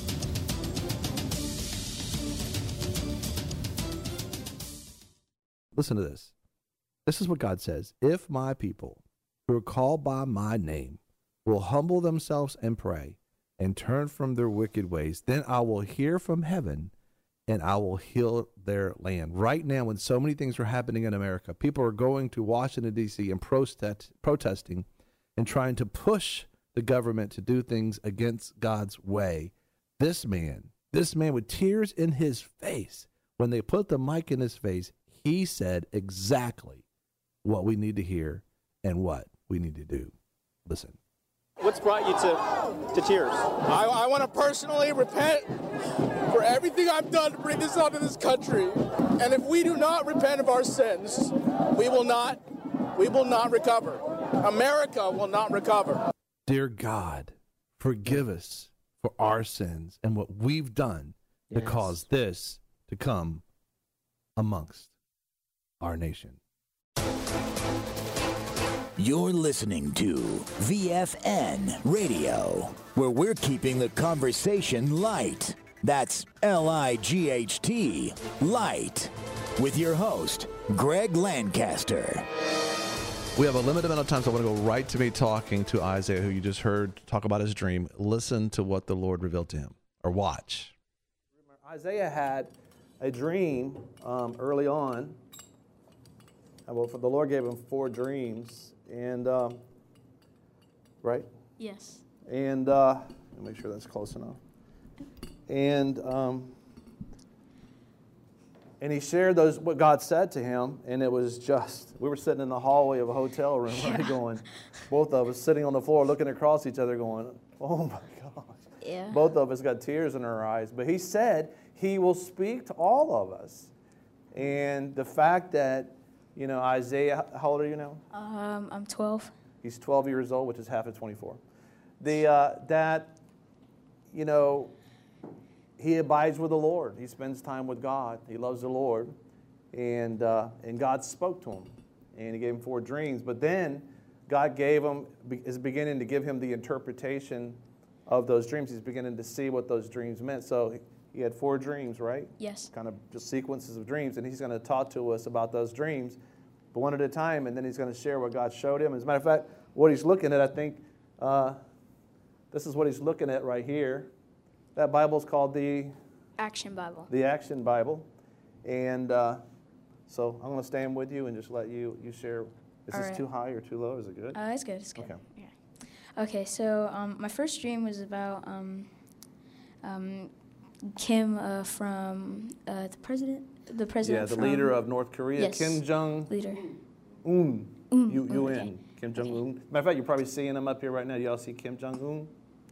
Listen to this. This is what God says. If my people who are called by my name will humble themselves and pray and turn from their wicked ways, then I will hear from heaven and I will heal their land. Right now, when so many things are happening in America, people are going to Washington, D C and protest, protesting and trying to push the government to do things against God's way. This man This man with tears in his face, when they put the mic in his face, he said exactly what we need to hear and what we need to do. Listen. What's brought you to, to tears? I, I want to personally repent for everything I've done to bring this onto this country. And if we do not repent of our sins, we will not, we will not recover. America will not recover. Dear God, forgive us for our sins and what we've done to Yes. cause this to come amongst our nation. You're listening to V F N Radio, where we're keeping the conversation light. That's L I G H T, light. With your host, Greg Lancaster. We have a limited amount of time, so I want to go right to me talking to Isaiah, who you just heard talk about his dream. Listen to what the Lord revealed to him, or watch. Isaiah had a dream um, early on. Well, the Lord gave him four dreams, and um, right? Yes. And uh, let me make sure that's close enough. And um, and he shared those what God said to him, and it was just we were sitting in the hallway of a hotel room, Yeah. right, going, both of us sitting on the floor, looking across each other, going, "Oh my gosh!" Yeah. Both of us got tears in our eyes. But he said he will speak to all of us, and the fact that you know Isaiah, how old are you now? Um, I'm twelve. He's twelve years old, which is half of twenty-four. The uh, that you know. He abides with the Lord. He spends time with God. He loves the Lord. And uh, and God spoke to him. And he gave him four dreams. But then God gave him, is beginning to give him the interpretation of those dreams. He's beginning to see what those dreams meant. So he had four dreams, right? Yes. Kind of just sequences of dreams. And he's going to talk to us about those dreams, but one at a time. And then he's going to share what God showed him. As a matter of fact, what he's looking at, I think, uh, this is what he's looking at right here. That Bible's called the Action Bible. the Action Bible, and uh, so I'm going to stand with you and just let you you share. Is All this right. too high or too low? Is it good? Uh, it's good. It's good. Okay. Yeah. Okay. So um, my first dream was about um, um, Kim uh, from uh, the president. The president. Yeah, the from, leader of North Korea, Yes. Kim Jong Leader. Un. Un. U U N. Okay. Kim Jong Un. Matter of fact, you're probably seeing him up here right now. Y'all see Kim Jong Un?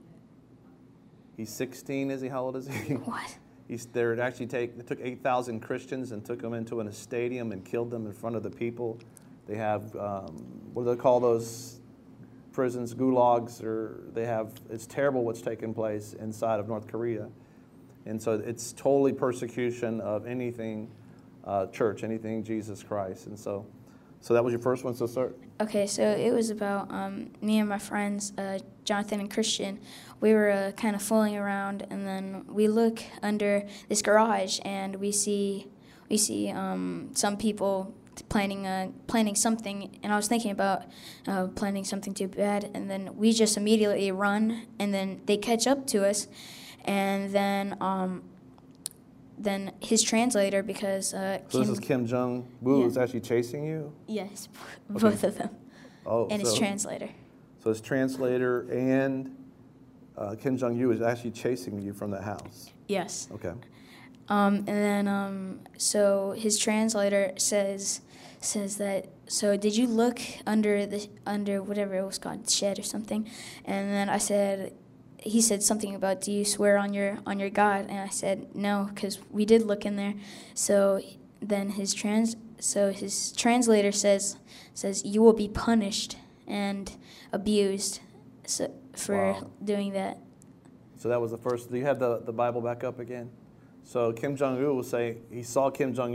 He's sixteen, is he? How old is he? What? He's there. To actually take they took eight thousand Christians and took them into a stadium and killed them in front of the people. They have um, what do they call those prisons? Gulags, or they have. It's terrible what's taking place inside of North Korea, and so it's totally persecution of anything uh, church, anything Jesus Christ, and so. So that was your first one. So start. Okay, so it was about um, me and my friends, uh, Jonathan and Christian. We were uh, kind of fooling around, and then we look under this garage, and we see we see um, some people planning uh, planning something. And I was thinking about uh, planning something too bad, and then we just immediately run, and then they catch up to us, and then. Um, Then his translator, because uh, So Kim, this is Kim Jong Woo Yeah. who's actually chasing you? yes, Okay. both of them, Oh, and his so- translator. So his translator and uh, Kim Jong Un is actually chasing you from the house. Yes. Okay. Um, and then um, so his translator says says that. So did you look under the under whatever it was called, shed or something? And then I said. He said something about, do you swear on your on your God? And I said no, because we did look in there. So then his trans so his translator says says you will be punished and abused so, for Wow. doing that. So that was the first. Do you have the, the Bible back up again? So Kim Jong Un will say he saw Kim Jong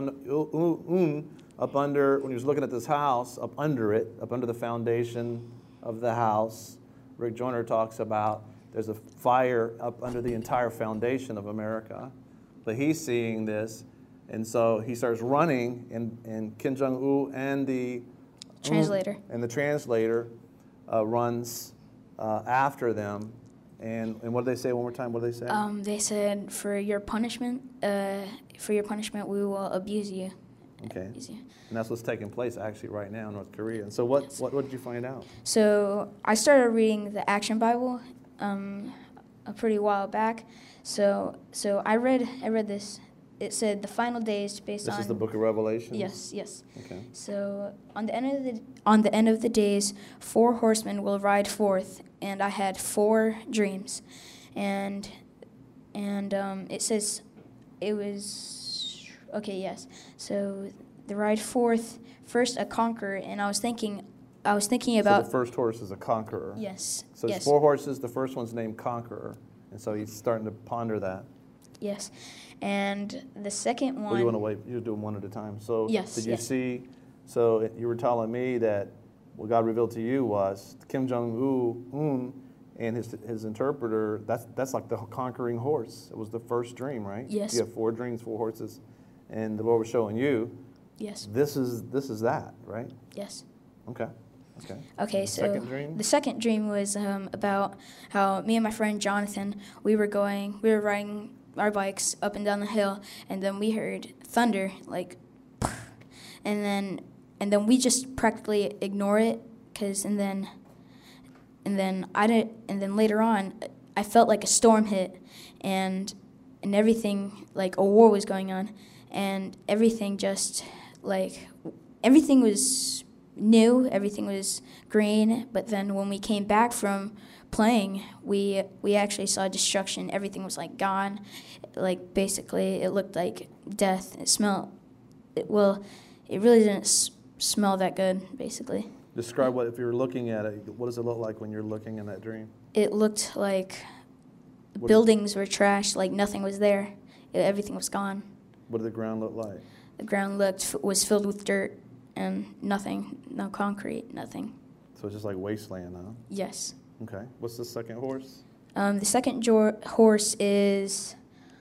Un up under, when he was looking at this house, up under it, up under the foundation of the house. Rick Joyner talks about there's a fire up under the entire foundation of America. But he's seeing this, and so he starts running, and, and Kim Jong-un and the Translator. and the translator uh, runs uh, after them. And, and what did they say one more time? What did they say? Um, they said, for your punishment, uh, for your punishment, we will abuse you. Okay. Abuse you. And that's what's taking place actually right now in North Korea. And so what, what, what did you find out? So I started reading the Action Bible. Um, a pretty while back. So so I read I read this. It said the final days based This on. is the book of Revelation? Yes, yes. Okay. So on the end of the on the end of the days, four horsemen will ride forth, and I had four dreams, and and um, it says it was okay. Yes. So the ride forth first a conqueror, and I was thinking I was thinking about So the first horse is a conqueror. Yes. So yes. it's four horses. The first one's named Conqueror, and so he's starting to ponder that. Yes, and the second one. Well, you want to wait? You're doing one at a time. So Yes, did you yes. see? So you were telling me that what God revealed to you was Kim Jong Un and his his interpreter. That's that's like the conquering horse. It was the first dream, right? Yes. You have four dreams, four horses, and the Lord was showing you. Yes. This is this is that, right? Yes. Okay. Okay. Okay, The so second dream? the second dream was um, about how me and my friend Jonathan, we were going, we were riding our bikes up and down the hill, and then we heard thunder, like, and then and then we just practically ignore it, cause and then and then I did, and then later on, I felt like a storm hit, and and everything, like a war was going on, and everything just like everything was new, everything was green, but then when we came back from playing, we we actually saw destruction. Everything was like gone. Like basically, it looked like death. It smelled, it, well, it really didn't s- smell that good, basically. Describe what if you're looking at it. What does it look like when you're looking in that dream? It looked like What buildings were trashed, like nothing was there. It, everything was gone. What did the ground look like? The ground looked was filled with dirt and nothing, no concrete, nothing. So it's just like wasteland, huh? Yes. Okay. What's the second horse? Um, the second jo- horse is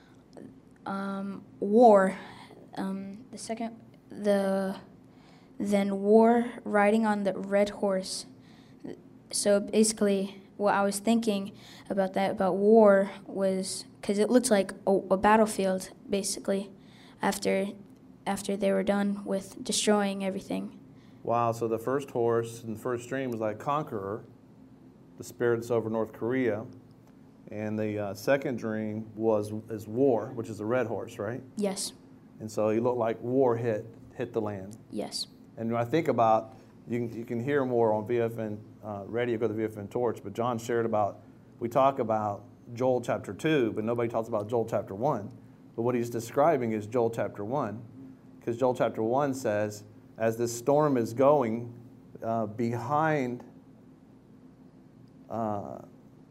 um, war. Um, the second, the then war riding on the red horse. So basically, what I was thinking about that about war was because it looked like a, a battlefield, basically, after after they were done with destroying everything. Wow. So the first horse in the first dream was like conqueror, the spirits over North Korea, and the uh, second dream was is war, which is the red horse, right? Yes. And so he looked like war hit hit the land. Yes. And when I think about, you can, you can hear more on V F N uh, radio, go to the V F N Torch, but John shared about, we talk about Joel chapter two, but nobody talks about Joel chapter one. But what he's describing is Joel chapter one, because Joel chapter one says, as this storm is going, uh, behind, uh,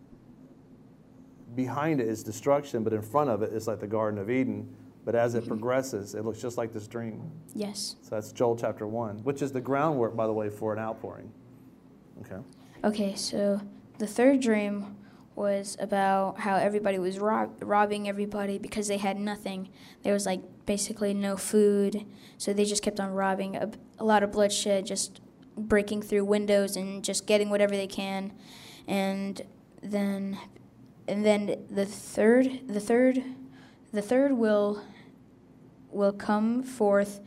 behind it is destruction, but in front of it is like the Garden of Eden. But as it progresses, it looks just like this dream. Yes. So that's Joel chapter one, which is the groundwork, by the way, for an outpouring. Okay. Okay, so the third dream was about how everybody was rob- robbing everybody because they had nothing. There was like basically no food, so they just kept on robbing. A, a lot of bloodshed, just breaking through windows and just getting whatever they can. And then, and then the third, the third, the third will will come forth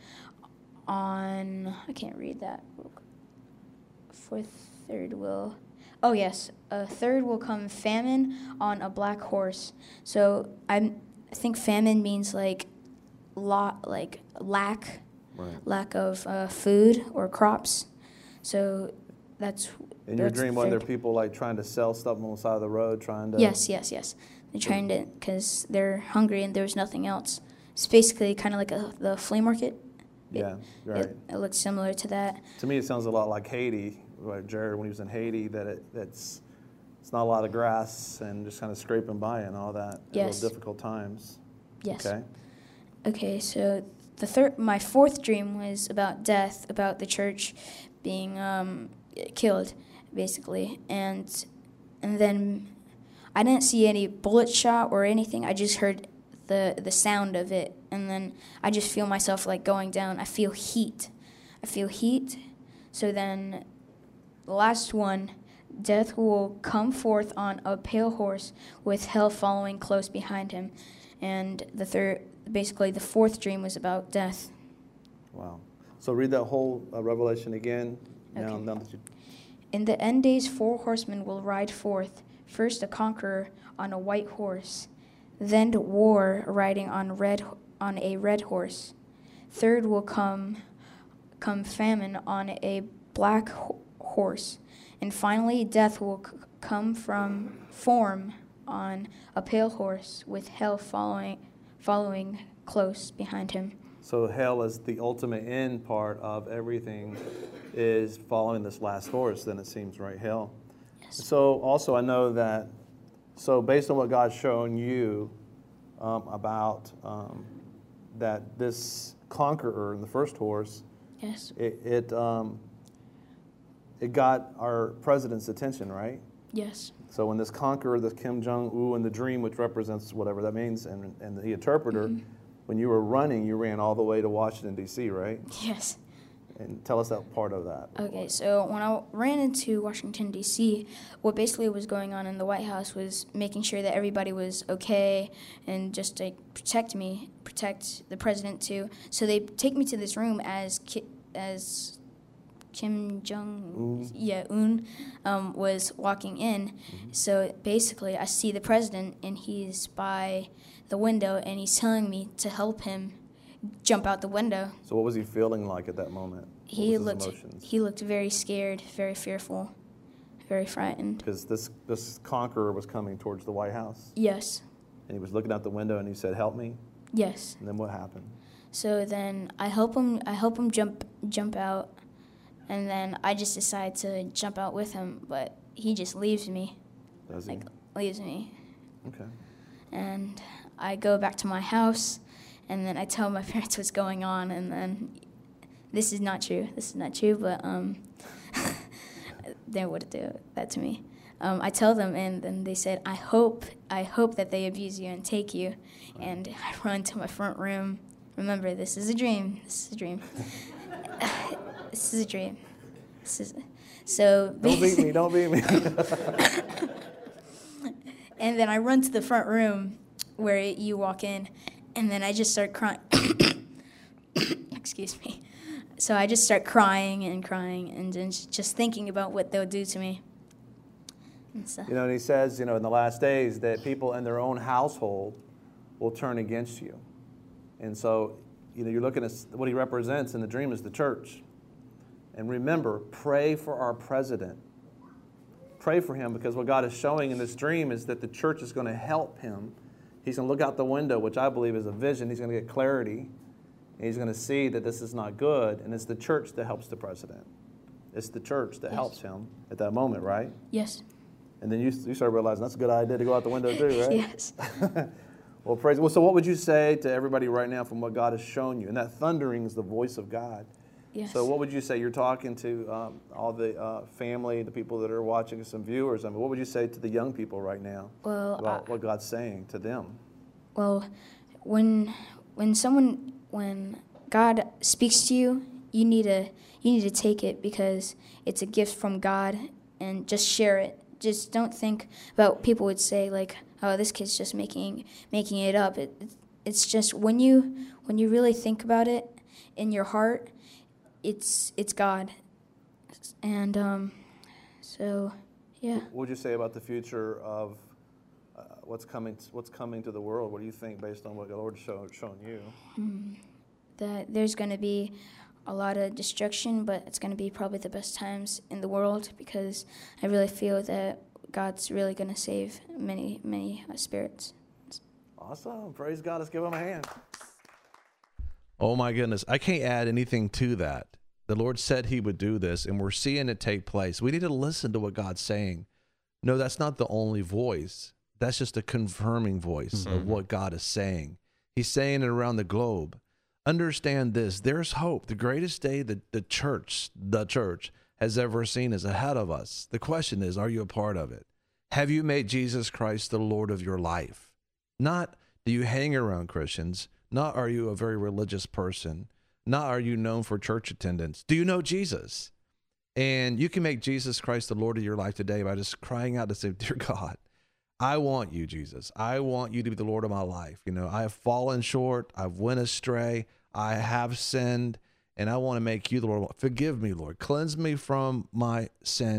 on. I can't read that. Fourth. Third will, oh yes, a third will come famine on a black horse. So I'm, I think famine means like, lot like lack, right. lack of uh, food or crops. So that's. In your that's dream, weren't there third. people like trying to sell stuff on the side of the road, trying to? Yes, yes, yes. They're trying to, because they're hungry and there's nothing else. It's basically kind of like a, the flea market. Yeah, it, right. It, it looks similar to that. To me, it sounds a lot like Haiti. Like Jared, when he was in Haiti, that it, it's it's not a lot of grass and just kind of scraping by and all that. Yes. Real difficult times. Yes. Okay. Okay, so the third, my fourth dream was about death, about the church being um, killed, basically, and and then I didn't see any bullet shot or anything. I just heard the the sound of it, and then I just feel myself like going down. I feel heat. I feel heat. So then. The last one, death will come forth on a pale horse with hell following close behind him. And the third, basically the fourth dream was about death. Wow. So read that whole uh, Revelation again. Now, Okay. now that you... In the end days, four horsemen will ride forth. first a conqueror on a white horse, then war riding on red on a red horse. Third will come come famine on a black ho- horse, and finally death will c- come from form on a pale horse, with hell following following close behind him. So hell is the ultimate end part of everything, is following this last horse, then it seems, right? Hell. Yes. So also I know that, so based on what God's shown you um, about um, that this conqueror in the first horse, yes, it it, um, it got our president's attention, right? Yes. So when this conqueror, the Kim Jong-un, and the dream, which represents whatever that means, and, and the interpreter, mm-hmm. when you were running, you ran all the way to Washington, D C, right? Yes. And tell us that part of that. Okay, so when I ran into Washington, D C, what basically was going on in the White House was making sure that everybody was okay and just to protect me, protect the president too. So they take me to this room as Ki- as Kim Jong yeah Un um, was walking in. Mm-hmm. So basically, I see the president and he's by the window and he's telling me to help him jump out the window. So what was he feeling like at that moment? He looked he looked very scared, very fearful, very frightened. Because this this conqueror was coming towards the White House? Yes. And he was looking out the window and he said, "Help me?" Yes. And then what happened? So then I help him I help him jump jump out, and then I just decide to jump out with him, but he just leaves me. Does he? Like leaves me. Okay. And I go back to my house. And then I tell my parents what's going on, and then this is not true. This is not true, but um, they would do that to me. Um, I tell them, and then they said, "I hope, I hope that they abuse you and take you." And I run to my front room. Remember, this is a dream. This is a dream. This is a dream. This is so. Don't beat me! Don't beat me! And then I run to the front room where you walk in. And then I just start crying. Excuse me. So I just start crying and crying and just thinking about what they'll do to me. And so. You know, and he says, you know, in the last days that people in their own household will turn against you. And so, you know, you're looking at what he represents in the dream is the church. And remember, pray for our president. Pray for him, because what God is showing in this dream is that the church is going to help him. He's going to look out the window, which I believe is a vision. He's going to get clarity. And he's going to see that this is not good. And it's the church that helps the president. It's the church that yes. helps him at that moment, right? Yes. And then you, you start realizing that's a good idea to go out the window too, right? Yes. Well, praise. Well, so what would you say to everybody right now from what God has shown you? And that thundering is the voice of God. Yes. So what would you say? You're talking to um, all the uh, family, the people that are watching, some viewers. I mean, what would you say to the young people right now well, about uh, what God's saying to them? Well, when when someone when God speaks to you, you need to you need to take it, because it's a gift from God, and just share it. Just don't think about what people would say, like, "Oh, this kid's just making making it up." It, it's just when you when you really think about it in your heart. It's it's God, and um, so yeah. What would you say about the future of uh, what's coming? What's coming to the world? What do you think, based on what the Lord show, shown you? Mm, that there's going to be a lot of destruction, but it's going to be probably the best times in the world, because I really feel that God's really going to save many many uh, spirits. Awesome! Praise God! Let's give him a hand. Oh my goodness. I can't add anything to that. The Lord said he would do this, and we're seeing it take place. We need to listen to what God's saying. No, that's not the only voice. That's just a confirming voice mm-hmm. of what God is saying. He's saying it around the globe. Understand this. There's hope. The greatest day that the church, the church, has ever seen is ahead of us. The question is, are you a part of it? Have you made Jesus Christ the Lord of your life? Not do you hang around Christians. Not are you a very religious person. Not are you known for church attendance. Do you know Jesus? And you can make Jesus Christ the Lord of your life today by just crying out to say, "Dear God, I want you, Jesus. I want you to be the Lord of my life. You know, I have fallen short. I've went astray. I have sinned, and I want to make you the Lord. Forgive me, Lord. Cleanse me from my sin.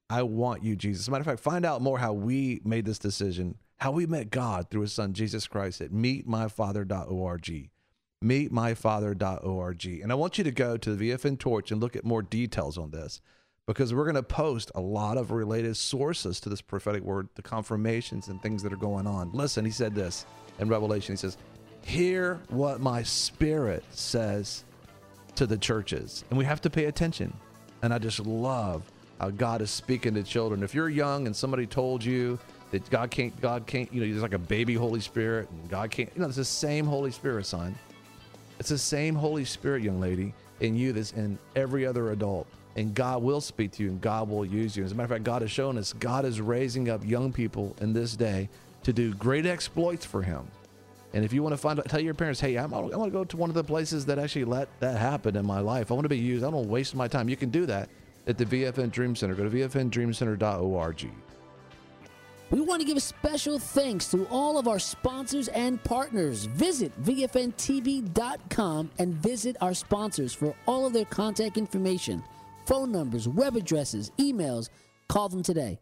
I want you, Jesus. As a matter of fact, find out more how we made this decision, how we met God through his son, Jesus Christ, at meet my father dot org. meet my father dot org. And I want you to go to the V F N Torch and look at more details on this, because we're going to post a lot of related sources to this prophetic word, the confirmations and things that are going on. Listen, he said this in Revelation. He says, hear what my spirit says to the churches. And we have to pay attention. And I just love how God is speaking to children. If you're young and somebody told you that God can't, God can't, you know, there's like a baby Holy Spirit and God can't, you know, it's the same Holy Spirit, son. It's the same Holy Spirit, young lady, in you that's in every other adult. And God will speak to you and God will use you. As a matter of fact, God has shown us God is raising up young people in this day to do great exploits for him. And if you want to find out, tell your parents, hey, I'm, I want to go to one of the places that actually let that happen in my life. I want to be used. I don't want to waste my time. You can do that at the V F N Dream Center. Go to V F N dream center dot org. We want to give a special thanks to all of our sponsors and partners. Visit V F N T V dot com and visit our sponsors for all of their contact information, phone numbers, web addresses, emails. Call them today.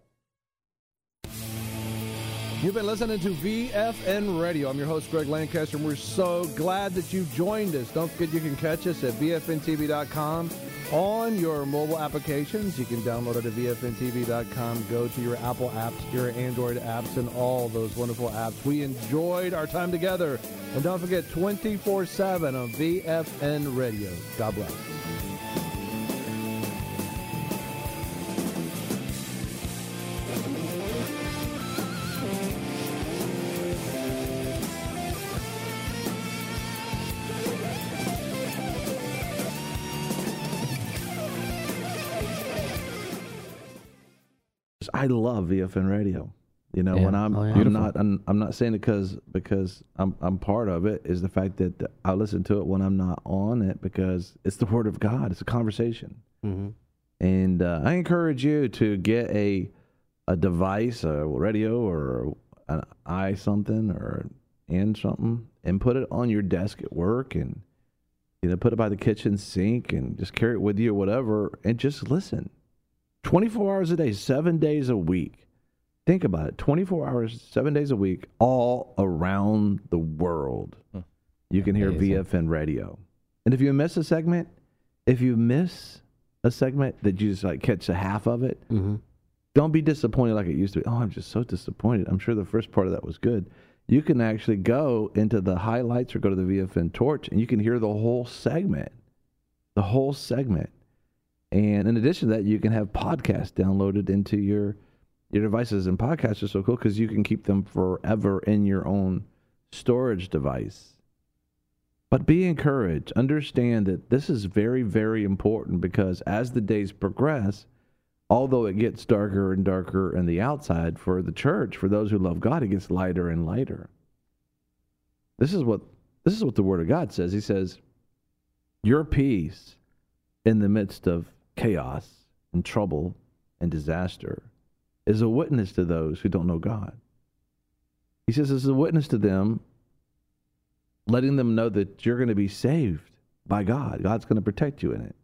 You've been listening to V F N Radio. I'm your host, Greg Lancaster, and we're so glad that you joined us. Don't forget you can catch us at V F N T V dot com on your mobile applications. You can download it at V F N T V dot com. Go to your Apple apps, your Android apps, and all those wonderful apps. We enjoyed our time together. And don't forget, twenty-four seven on V F N Radio. God bless. I love V F N Radio. You know, Yeah. when I'm, Oh, yeah. I'm Beautiful. not, I'm, I'm not saying it because because I'm, I'm part of it. Is the fact that I listen to it when I'm not on it, because it's the Word of God. It's a conversation, Mm-hmm. and uh, I encourage you to get a a device, a radio, or an i something, or and something, and put it on your desk at work, and you know, put it by the kitchen sink, and just carry it with you or whatever, and just listen. twenty-four hours a day, seven days a week. Think about it. twenty-four hours, seven days a week, all around the world. Huh. You can hear Amazing. V F N Radio. And if you miss a segment, if you miss a segment that you just like catch a half of it, Mm-hmm. don't be disappointed like it used to be. Oh, I'm just so disappointed. I'm sure the first part of that was good. You can actually go into the highlights or go to the V F N Torch, and you can hear the whole segment. The whole segment. And in addition to that, you can have podcasts downloaded into your your devices. And podcasts are so cool because you can keep them forever in your own storage device. But be encouraged. Understand that this is very, very important, because as the days progress, although it gets darker and darker on the outside for the church, for those who love God, it gets lighter and lighter. This is what this is what the Word of God says. He says, your peace in the midst of chaos and trouble and disaster is a witness to those who don't know God. He says it's a witness to them, letting them know that you're going to be saved by God. God's going to protect you in it.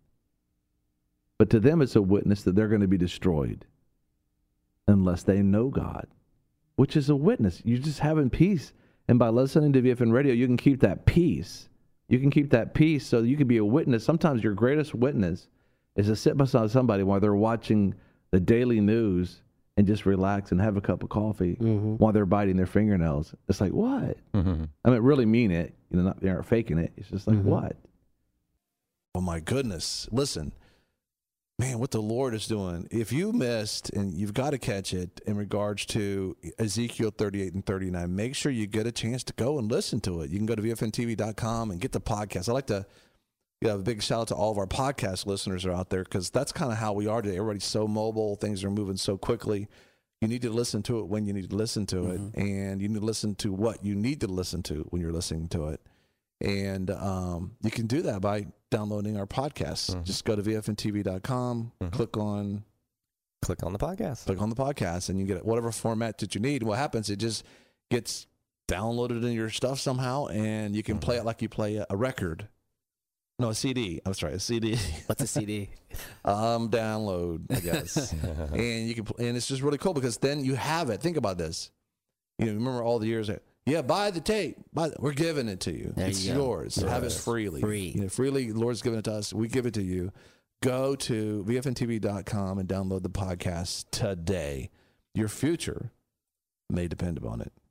But to them, it's a witness that they're going to be destroyed unless they know God, which is a witness. You're just having peace. And by listening to V F N Radio, you can keep that peace. You can keep that peace so that you can be a witness. Sometimes your greatest witness is to sit beside somebody while they're watching the daily news and just relax and have a cup of coffee Mm-hmm. while they're biting their fingernails. It's like, what? Mm-hmm. I mean, really mean it. You know, not, they aren't faking it. It's just like, Mhm. what? Oh, my goodness. Listen, man, what the Lord is doing. If you missed, and you've got to catch it in regards to Ezekiel thirty-eight and thirty-nine, make sure you get a chance to go and listen to it. You can go to V F N T V dot com and get the podcast. I like to give a big shout out to all of our podcast listeners who are out there, because that's kind of how we are today. Everybody's so mobile. Things are moving so quickly. You need to listen to it when you need to listen to Mhm. it, and you need to listen to what you need to listen to when you're listening to it. And um, you can do that by downloading our podcasts. Mhm. Just go to V F N T V dot com, Mhm. click on Click on the podcast. click on the podcast, and you get whatever format that you need. What happens, it just gets downloaded in your stuff somehow, and you can play it like you play a, a record. No, a C D. I'm sorry, a C D. What's a C D? um, download, I guess. and you can, and it's just really cool because then you have it. Think about this. You know, remember all the years that, yeah, buy the tape. Buy the, we're giving it to you. There it's you go. yours. Yes. Have it freely. Free. You know, freely. The Lord's given it to us. We give it to you. Go to V F N T V dot com and download the podcast today. Your future may depend upon it.